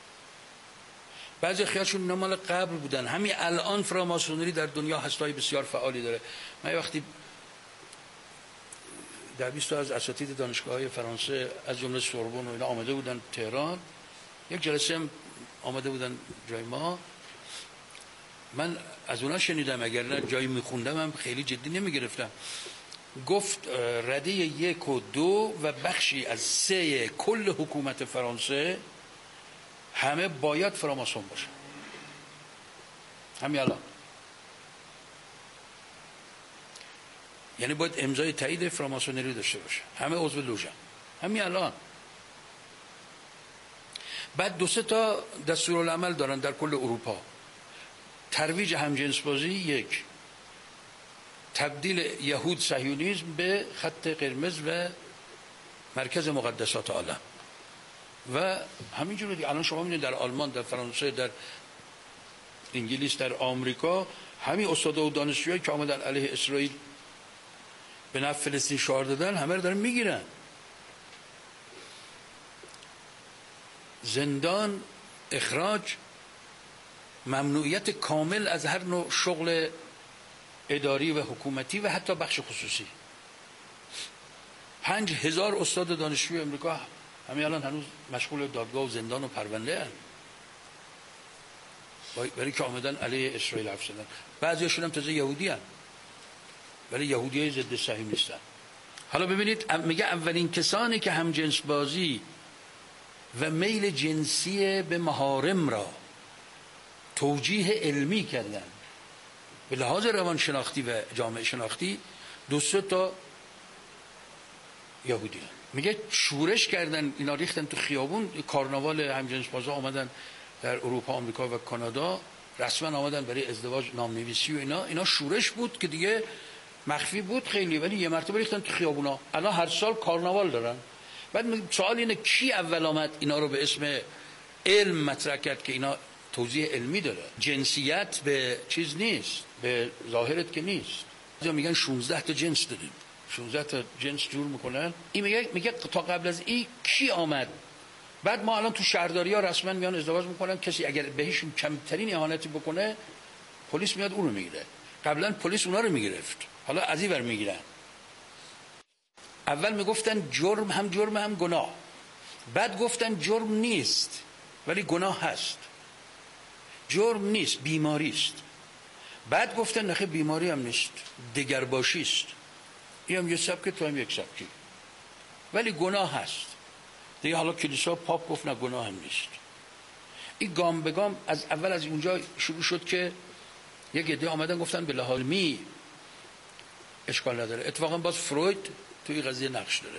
بعضی خیالشون نمال قبل بودن، همین الان فراماسونری در دنیا هسته‌های بسیار فعالی داره. من وقتی در بیست تا از اساتید دانشگاه‌های فرانسه از جمله سوربن و اینا آمده بودن تهران، یک جلسه هم آمده بودن جای ما، من از اونا شنیدم، اگر نه جایی میخوندم هم خیلی جدی نمیگرفتم. گفت رده یک و دو و بخشی از سه کل حکومت فرانسه همه باید فراماسون باشن. همین الان یعنی باید امضای تایید فراماسونری داشته باشه، همه عضو لوژن، همین الان. بعد دو سه تا دستورالعمل دارن در کل اروپا: ترویج همجنسبازی، یک، تبدیل یهود صهیونیسم به خط قرمز و مرکز مقدسات عالم، و همینجوری دیگه. الان شما می‌بینید در آلمان، در فرانسه، در انگلیس، در آمریکا، همین استادا و دانشجوهایی که آمدن علیه اسرائیل به نفع فلسطین شعار دادن، همه رو دارن میگیرن. زندان، اخراج، ممنوعیت کامل از هر نوع شغل اداری و حکومتی و حتی بخش خصوصی. پنج هزار استاد دانشجوی امریکا همین الان هنوز مشغول دادگاه و زندان و پرونده هستند، برای که آمدن علیه اسرائیل حرف زدن. بعضیاشون هم تازه یهودی هستند، ولی یهودیای ضد صهیونیستن. حالا ببینید، میگه اولین کسانی که هم جنس بازی و میل جنسی به محارم را توجیه علمی کردن به لحاظ روانشناختی و جامعه شناختی، دو سه تا یهودی هستند. میگه شورش کردن اینا، ریختن تو خیابون، کارناوال همجنسبازا آمدن در اروپا، آمریکا و کانادا، رسما آمدن برای ازدواج نامنویسی و اینا. اینا شورش بود که دیگه مخفی بود خیلی، ولی یه مرتبه ریختن تو خیابونا. الان هر سال کارناوال دارن. بعد سوال اینه کی اول آمد اینا رو به اسم علم مطرح کرد که اینا توضیح علمی داره. جنسیت به چیز نیست، به ظاهرت که نیست. میگن شانزده تا جنس داریم، شانزده تا جنس جور میکنن. این میگه میگه تا قبل از این کی آمد؟ بعد ما الان تو شهرداری ها رسما میان ازدواج میکنن، کسی اگر بهشون کمترین اهانتی بکنه پلیس میاد اون رو میگیره. قبلا پلیس اونا رو میگرفت، حالا از این ور میگیرن. اول میگفتن جرم هم جرم هم گناه، بعد گفتن جرم نیست ولی گناه هست. جرم نیست، بیماری است. بعد گفتن نخه بیماری هم نیست، دگرباشی است. این هم یه سبک، تو هم یک سبکی، ولی گناه هست دیگه. حالا کلیسا پاپ گفت نه گناه هم نیست. این گام به گام از اول از اونجا شروع شد که یک عده آمدن گفتن به لحاظ علمی اشکال نداره. اتفاقا باز فروید توی این قضیه نقش داره.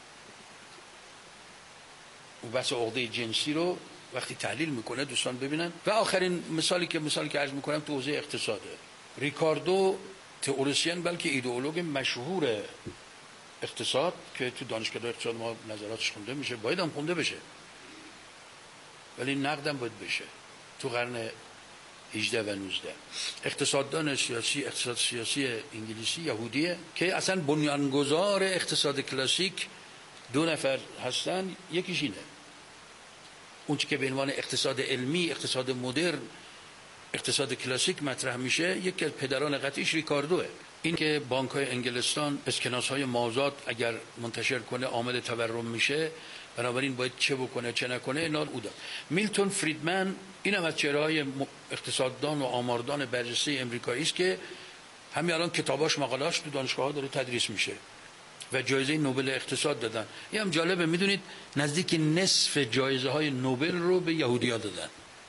و بحث عقده جنسی رو وقتی تحلیل میکنه دوستان ببینن. و آخرین مثالی که مثالی که عرض میکنم تو حوزه اقتصاده، ریکاردو تئوریسین بلکه ایدئولوگ مشهور اقتصاد که تو دانشگاه اقتصاد ما نظراتش خونده میشه، باید هم خونده بشه ولی نقدم باید بشه. تو قرن هجده و نوزده اقتصاددان سیاسی، اقتصاد سیاسی انگلیسی یهودیه که اصلا بنیانگذار اقتصاد کلاسیک دو نفر هستن. یکیش اینه، اون چی که به عنوان اقتصاد علمی، اقتصاد مدرن، اقتصاد کلاسیک مطرح میشه، یکی از پدران قطعیش ریکاردوه. این که بانک‌های انگلستان اسکناس‌های مازاد اگر منتشر کنه عامل تورم میشه، بنابراین باید چه بکنه چه نکنه، اینا او داد. میلتون فریدمن اینم از چهره‌های اقتصاددان و آماردان برجسته امریکایی است که همین الان کتاباش مقاله‌اش تو دانشگاه‌ها داره تدریس میشه و جایزه نوبل اقتصاد دادن. این هم جالبه، میدونید نزدیک نصف جایزه های نوبل رو به یهودی‌ها دادن.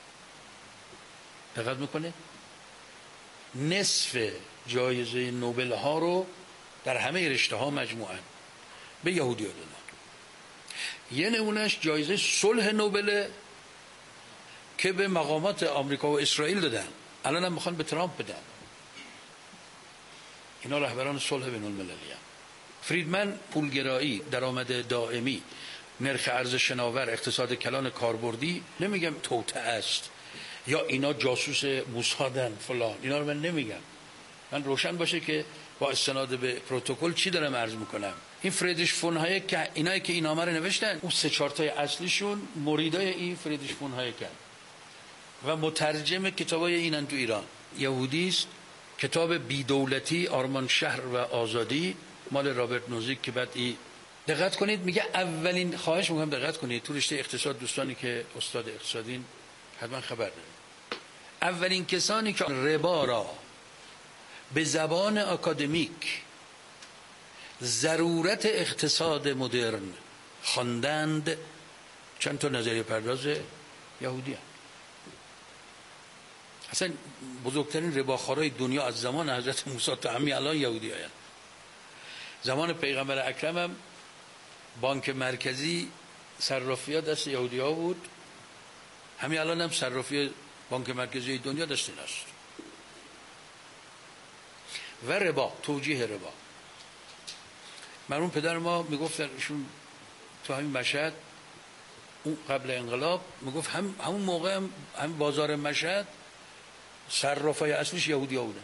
دقت میکنه؟ نصف جایزه نوبل ها رو در همه رشته ها مجموعاً به یهودی‌ها دادن. یه نمونهش جایزه صلح نوبل که به مقامات آمریکا و اسرائیل دادن، الان هم میخوان به ترامپ بدن. اینا رهبران صلح بین المللی هم. فریدمن پولگرایی، درآمد دائمی، نرخ ارز شناور، اقتصاد کلان کاربردی، نمیگم توطئه است یا اینا جاسوس موسادن فلان، اینا رو من نمیگم. من روشن باشه که با استناد به پروتکل چی دارم عرض میکنم. این فریدریش فون هایک که اینایی که این نامه رو نوشتن، اون سه چهار تای اصلیشون مریدای این فریدریش فون هایکن و مترجم کتابای اینن تو ایران. یهودی است. کتاب بی‌دولتی، آرمان شهر و آزادی مال رابرت نوزیک که بعد ای دقت کنید میگه اولین، خواهش میکنم دقت کنید تو رشته اقتصاد دوستانی که استاد اقتصادین حتما خبر دارید، اولین کسانی که ربا را به زبان آکادمیک ضرورت اقتصاد مدرن خواندند چند تا نظریه پرداز یهودی هست. اصلا بزرگترین رباخوارای دنیا از زمان حضرت موسی تا همین الان یهودی هستند. زمان پیغمبر اکرم هم بانک مرکزی صرافی دست یهودی ها بود، همین الان هم صرافی بانک مرکزی دنیا دست این است. و ربا، توجیه ربا. مرحوم پدر ما میگفتن ایشون تو همین مشهد اون قبل انقلاب میگفت هم همون موقع هم, هم بازار مشهد صرافای اصلیش یهودی ها بودن.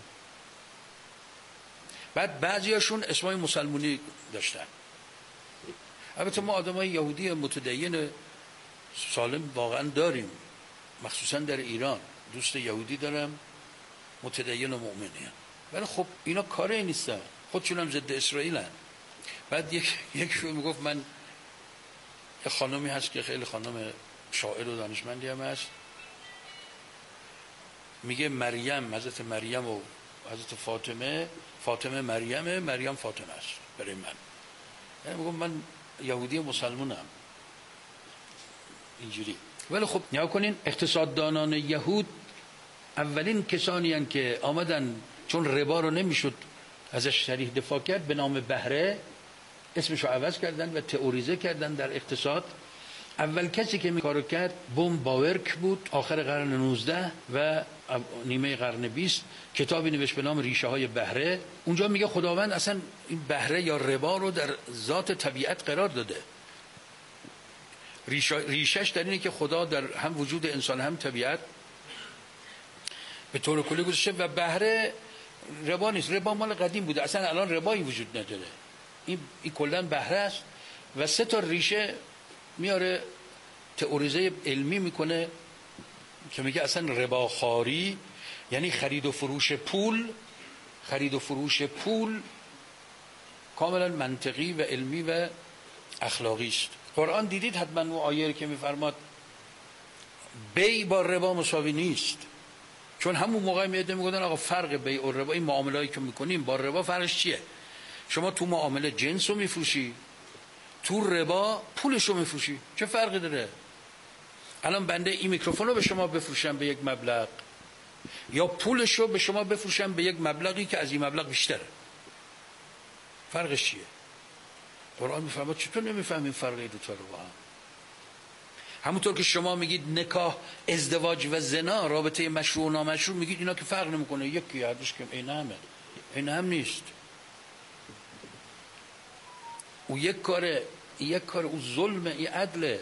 بعد بعضیاشون اسمای مسلمونی داشتن. البته ما آدمای یهودی متدین سالم واقعا داریم، مخصوصا در ایران دوست یهودی دارم متدین و مؤمنی هم. ولی خب اینا کاری نیستن، خودشون هم ضد اسرائیل هن. بعد یک یکشون میگفت، من یه خانمی هست که خیلی خانم شاعر و دانشمندی هم هست، میگه مریم، حضرت مریم و حضرت فاطمه، فاطمه مریم، مریم فاطمه است برای من. یعنی میگم من یهودی مسلمونم اینجوری. ولی خب نیا کنین اقتصاددانان یهود اولین کسانی هستند که آمدن، چون ربا رو نمیشد ازش صریح دفاع کرد، به نام بهره اسمشو عوض کردن و تئوریزه کردن در اقتصاد. اول کسی که این کارو کرد بوم باورک بود، آخر قرن نوزده و نیمه قرن بیست کتابی نوشت به نام ریشه های بهره. اونجا میگه خداوند اصلا این بهره یا ربا رو در ذات طبیعت قرار داده. ریشش در اینه که خدا در هم وجود انسان هم طبیعت به طور کلی گذاشته و بهره ربا نیست. ربا مال قدیم بوده، اصلا الان ربایی وجود نداره. این این کلا بهره است و سه تا ریشه میاره تئوریزه علمی میکنه که میگه اصلا رباخواری یعنی خرید و فروش پول، خرید و فروش پول کاملا منطقی و علمی و اخلاقی است. قرآن دیدید حتما اون آیه که میفرماد بی با ربا مساوی نیست، چون همون موقع میاد میگن آقا فرق بی و ربا، این معاملهایی که میکنیم با ربا فرقش چیه؟ شما تو معامله جنس رو میفروشی، تو ربا پولش رو میفروشی، چه فرقی داره؟ الان بنده این میکروفون رو به شما بفروشم به یک مبلغ یا پولش رو به شما بفروشم به یک مبلغی که از این مبلغ بیشتره، فرقش چیه؟ قرآن میفرماد چطور نمیفهمیم فرق این دو تا رو با هم؟ همونطور که شما میگید نکاح، ازدواج و زنا رابطه مشروع و نامشروع، میگید اینا که فرق نمیکنه، یکی هرش که عین همه، عین هم نیست. او یک کاره، یک کار، او ظلمه، این عدله.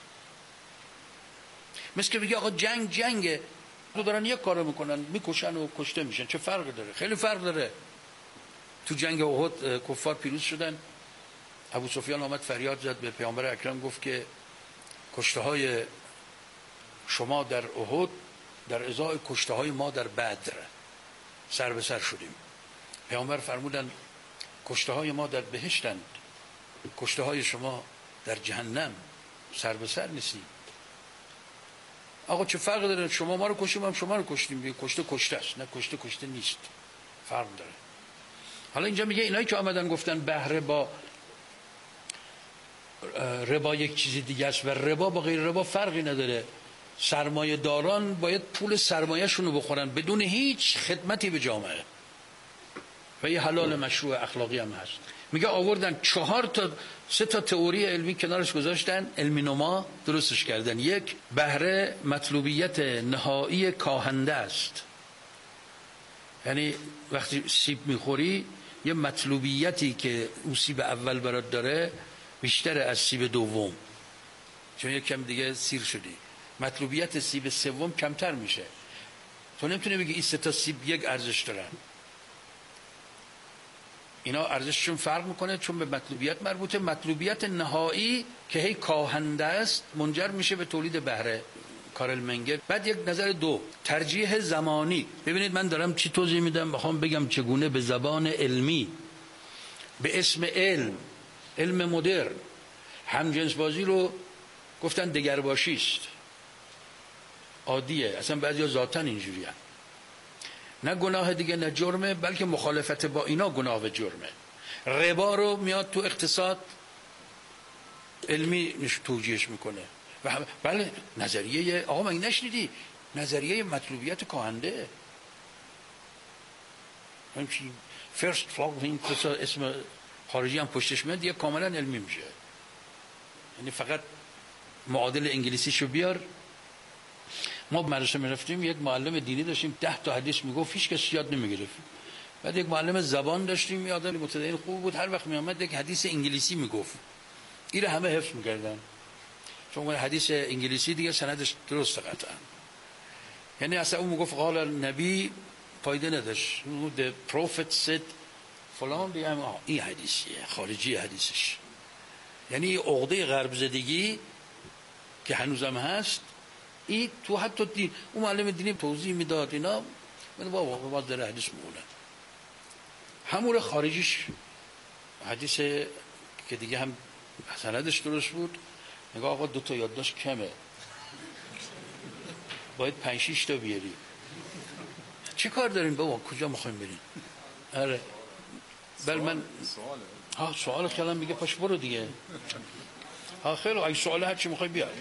مثل که بگی آقا جنگ جنگه، تو دارن یک کارو میکنن، میکشن و کشته میشن، چه فرق داره؟ خیلی فرق داره. تو جنگ احد کفار پیروز شدن، ابو سفیان آمد فریاد زد به پیامبر اکرم، گفت که کشته های شما در احد در ازای کشته های ما در بدر سر به سر شدیم. پیامبر فرمودن کشته های ما در بهشتند، کشته های شما در جهنم، سر به سر نیستیم. آقا چه فرق داره؟ شما ما رو کشتیم، هم شما رو کشتیم، کشته کشته است، نه کشته کشته نیست، فرق داره. حالا اینجا میگه اینایی که آمدن گفتن بهره با ربا یک چیزی دیگه است و ربا با غیر ربا فرقی نداره. سرمایه داران باید پول سرمایه شونو بخورن بدون هیچ خدمتی به جامعه و یه حلال مشروع اخلاقی هم هست. میگه آوردن چهار تا سه تا تئوری علمی کنارش گذاشتن، علمی نما درستش کردن. یک، بهره مطلوبیت نهایی کاهنده است، یعنی وقتی سیب میخوری یه مطلوبیتی که اون سیب اول برات داره بیشتره از سیب دوم، چون یک کم دیگه سیر شدی، مطلوبیت سیب سوم کمتر میشه. تو نمیتونی بگی این سه تا سیب یک ارزش دارن، اینا ارزششون فرق میکنه چون به مطلوبیت مربوطه. مطلوبیت نهایی که هی کاهنده است منجر میشه به تولید بهره. کارل منگر. بعد یک نظر دو، ترجیح زمانی. ببینید من دارم چی توضیح میدم، بخوام بگم چگونه به زبان علمی به اسم علم، علم مدرن، همجنس بازی رو گفتن دگرباشی است، عادیه، اصلا بعضیا ذاتاً اینجوریه، نه گناه دیگه نه جرمه، بلکه مخالفت با اینا گناه و جرمه. ربا رو میاد تو اقتصاد علمی توجیهش میکنه و هم... بله نظریه آقا من نشنیدی نظریه مطلوبیت کاهنده، همچین فرست فلاگ این اسم خارجی هم پشتش میاد دیگه کاملا علمی میشه. یعنی فقط معادل انگلیسیشو بیار. ما مدرسه میرفتیم، یک معلم دینی داشتیم ده تا حدیث میگفت، هیچ کس یاد نمیگرفت. بعد یک معلم زبان داشتیم، یادم متدین خوب بود، هر وقت میامد یک حدیث انگلیسی میگفت، این همه حفظ میکردن، چون حدیث انگلیسی دیگه سندش درسته قطعا. یعنی اصلا اون میگفت قال نبی فایده نداشت، the prophet said فلان، دیگه این حدیثیه، خارجی حدیثش. یعنی عقده غرب زدگی که هنوزم هست، این تو حتی دین، اون معلم دینی توضیح میداد اینا، من بابا باز داره حدیث میگونه. همون خارجیش حدیث که دیگه هم سندش درست بود، نگاه آقا دو تا یادداشت کمه، باید پنج شش تا بیاری. چه کار دارین بابا، کجا میخوایم برین؟ آره بل من سواله. ها سوال کردم، میگه پاش برو دیگه. ها خیلی اگه سوال هر چی میخوای بیار.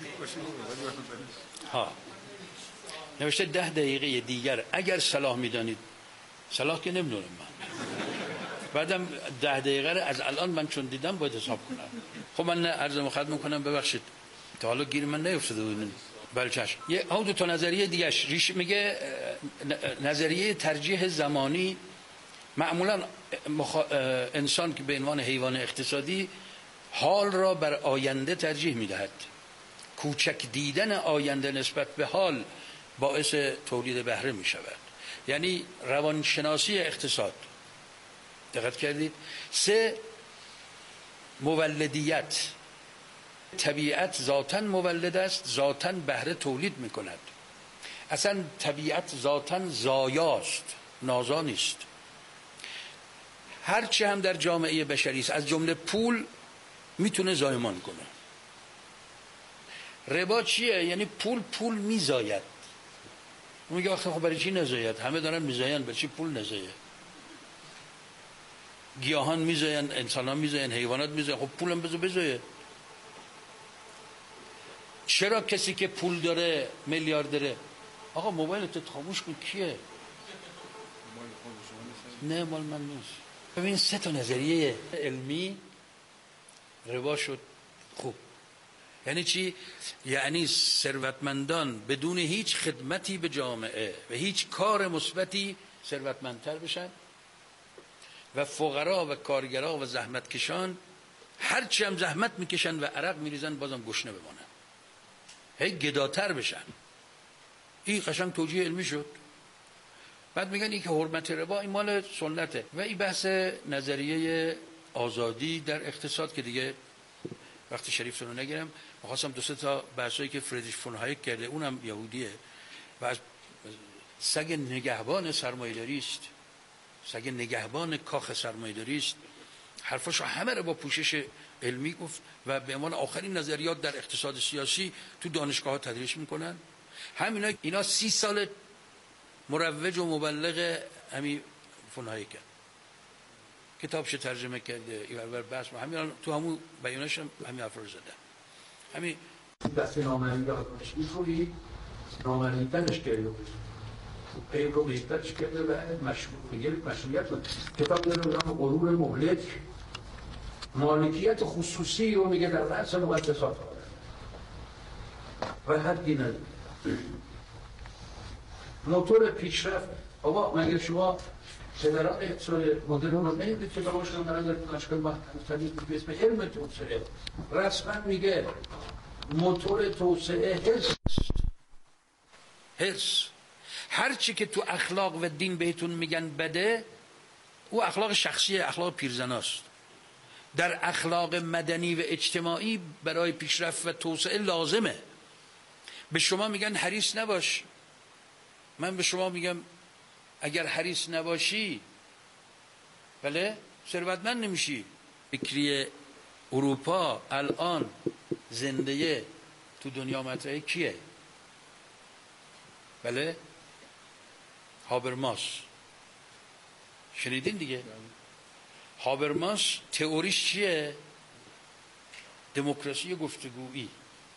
ها نوشته ده دقیقه دیگر اگر صلاح میدانید، صلاح که نمیدونم من، بعدم ده دقیقه رو از الان من چون دیدم باید حساب کنم. خب من عرض مقدم میکنم ببخشید تا حالا گیر من نیفتاده بود. بله چشم. یه ها دو تا نظریه دیگهش ریش میگه نظریه ترجیح زمانی. معمولا مخا... انسان که به عنوان حیوان اقتصادی حال را بر آینده ترجیح میدهد. کوچک دیدن آینده نسبت به حال باعث تولید بهره می شود. یعنی روانشناسی اقتصاد. دقت کردید؟ سه، مولدیت. طبیعت ذاتاً مولد است، ذاتاً بهره تولید می کند. اصلا طبیعت ذاتاً زایاست، نازا نیست. هرچی هم در جامعه بشری است از جمله پول میتونه زایمان کنه. ربا چیه؟ یعنی پول پول میزاید. میگه آخه خب برای چی نزاید؟ همه دارن میزاین، برای چی پول نزاید؟ گیاهان میزاین، انسانان میزاین، حیوانات میزاین، خب پولم بذار بزاید. چرا کسی که پول داره میلیاردره؟ آقا موبایلت خاموش کن. کیه؟ نه مال من نیست. ببین سه تا نظریه علمی ربا شد خوب. یعنی چی؟ یعنی ثروتمندان بدون هیچ خدمتی به جامعه و هیچ کار مثبتی ثروتمندتر بشن و فقرا و کارگرا و زحمتکشان هرچی هم زحمت میکشن و عرق میریزن بازم گشنه بمانن، هی گداتر بشن. این قشنگ توجیه علمی شد. بعد میگن این که حرمت ربا این مال سنته. و این بحث نظریه آزادی در اقتصاد که دیگه وقتی شریفتون رو نگیرم، می‌خواستم دو سه تا بحثایی که فریدریش فون هایک کرده، اونم یهودیه و از سگ نگهبان سرمایه‌داری است، سگ نگهبان کاخ سرمایه‌داری است. حرفاشو همه رو با پوشش علمی گفت و به عنوان آخرین نظریات در اقتصاد سیاسی تو دانشگاه‌ها تدریس میکنن. همینا اینا سی سال مروج و مبلغ همین فون هایک کتابش ترجمه کرده. این بحث همین تو همون بیانش هم همین حرف رو زدن. همین دست نامرئی آدمش می‌خوری نامرئی‌ترش کرده بود، پیر رو بهترش کرده و مشروعیت مشروعیت کتاب داره به نام غرور مهلک. مالکیت خصوصی رو میگه در رأس مقدسات و حدی نداره. موتور پیشرفت. بابا مگر شما پدران اقتصاد مدرن رو نمیدید که باشون دارن در دانشگاه مختلف به اسم علم توسعه رسما میگه موتور توسعه حرص است. حرص. هر چی که تو اخلاق و دین بهتون میگن بده، او اخلاق شخصی، اخلاق پیرزناست. در اخلاق مدنی و اجتماعی برای پیشرفت و توسعه لازمه. به شما میگن حریص نباش، من به شما میگم اگر حریص نباشی بله ثروتمند نمیشی. فکری اروپا الان زنده تو دنیا مطرحه کیه؟ بله هابرماس. شنیدین دیگه؟ هابرماس تئوریش چیه؟ دموکراسی گفتگویی.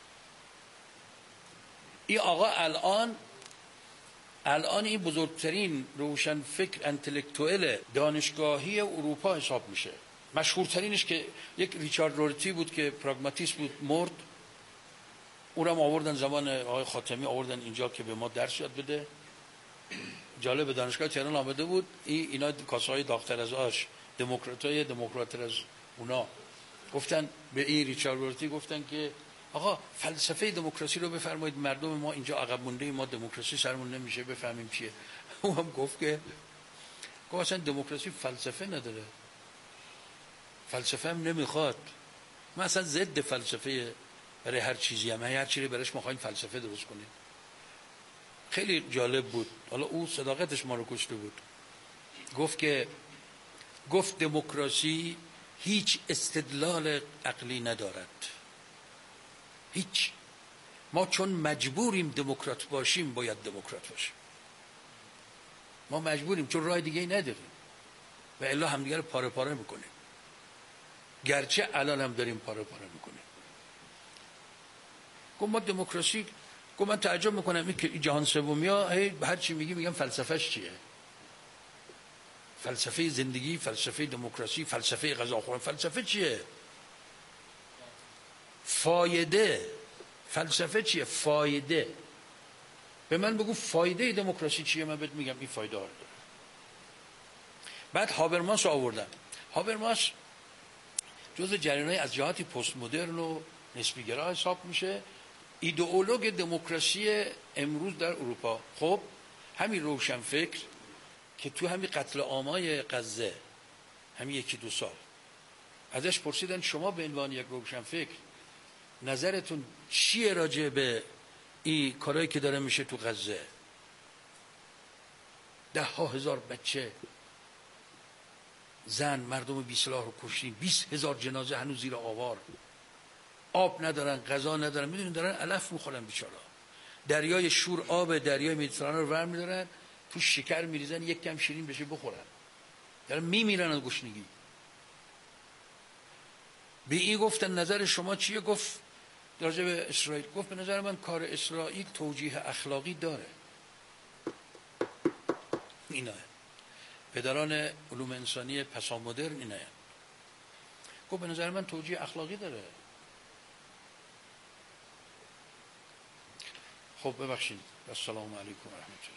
این آقا الان الان این بزرگترین روشن فکر انتلکتوئل دانشگاهی اروپا حساب میشه. مشهورترینش که یک ریچارد رورتی بود که پراگماتیست بود، مرد. اونم آوردن زمان آقای خاتمی آوردن اینجا که به ما درس یاد بده. جالب، دانشگاه تهران آمده بود. این اینا کاسای داغ‌تر از آش، دموکراتای دموکرات‌تر از اونا گفتن به این ریچارد رورتی گفتن که آقا فلسفه دموکراسی رو بفرمایید، مردم ما اینجا عقب مونده، ما دموکراسی سرمون نمیشه بفهمیم چیه. او هم گفت که گفت اصلا دموکراسی فلسفه نداره، فلسفه هم نمیخواد. ما اصلا ضد فلسفه برای هر چیزی هم هر چیزی براش ما خواهیم فلسفه درست کنیم. خیلی جالب بود. حالا او صداقتش ما رو کشته بود. گفت که گفت دموکراسی هیچ استدلال عقلی ندارد، هیچ. ما چون مجبوریم دموکرات باشیم باید دموکرات باشیم. ما مجبوریم چون راه دیگه ای نداریم و الا همدیگه رو پاره پاره میکنیم، گرچه الان هم داریم پاره پاره میکنیم. گفت ما دموکراسی، گفت من تعجب میکنم این که جهان سومی ها هر چی میگی میگم فلسفهش چیه. فلسفه زندگی، فلسفه دموکراسی، فلسفه غذا خوردن. فلسفه چیه؟ فایده. فلسفه چیه؟ فایده. به من بگو فایده دموکراسی چیه، من بهت میگم این فایده ها داره. بعد هابرماس آوردن. هابرماس جزء جریان‌های از جهاتی پست مدرن و نسبی گرا حساب میشه، ایدئولوگ دموکراسی امروز در اروپا. خب همین روشنفکر که تو همین قتل عامای غزه همین یکی دو سال ازش پرسیدن شما به عنوان یک روشنفکر نظرتون چیه راجع به این کارهایی که داره میشه تو غزه؟ ده ها هزار بچه، زن، مردم بی سلاح رو کشتیم، بیست هزار جنازه هنوز زیر آوار، آب ندارن، غذا ندارن، میدونین دارن علف میخورن بیچارا. دریای شور آب دریای مدیترانه رو ور میدارن، تو شکر میریزن یک کم شیرین بشه بخورن، دارن میمیرن از گشنگی. به این گفتن نظر شما چیه؟ گفت راجع به اسرائیل، گفت به نظر من کار اسرائیل توجیه اخلاقی داره. اینه پدران علوم انسانی پسامدرن اینه. گفت به نظر من توجیه اخلاقی داره. خب ببخشید. السلام علیکم و رحمت الله.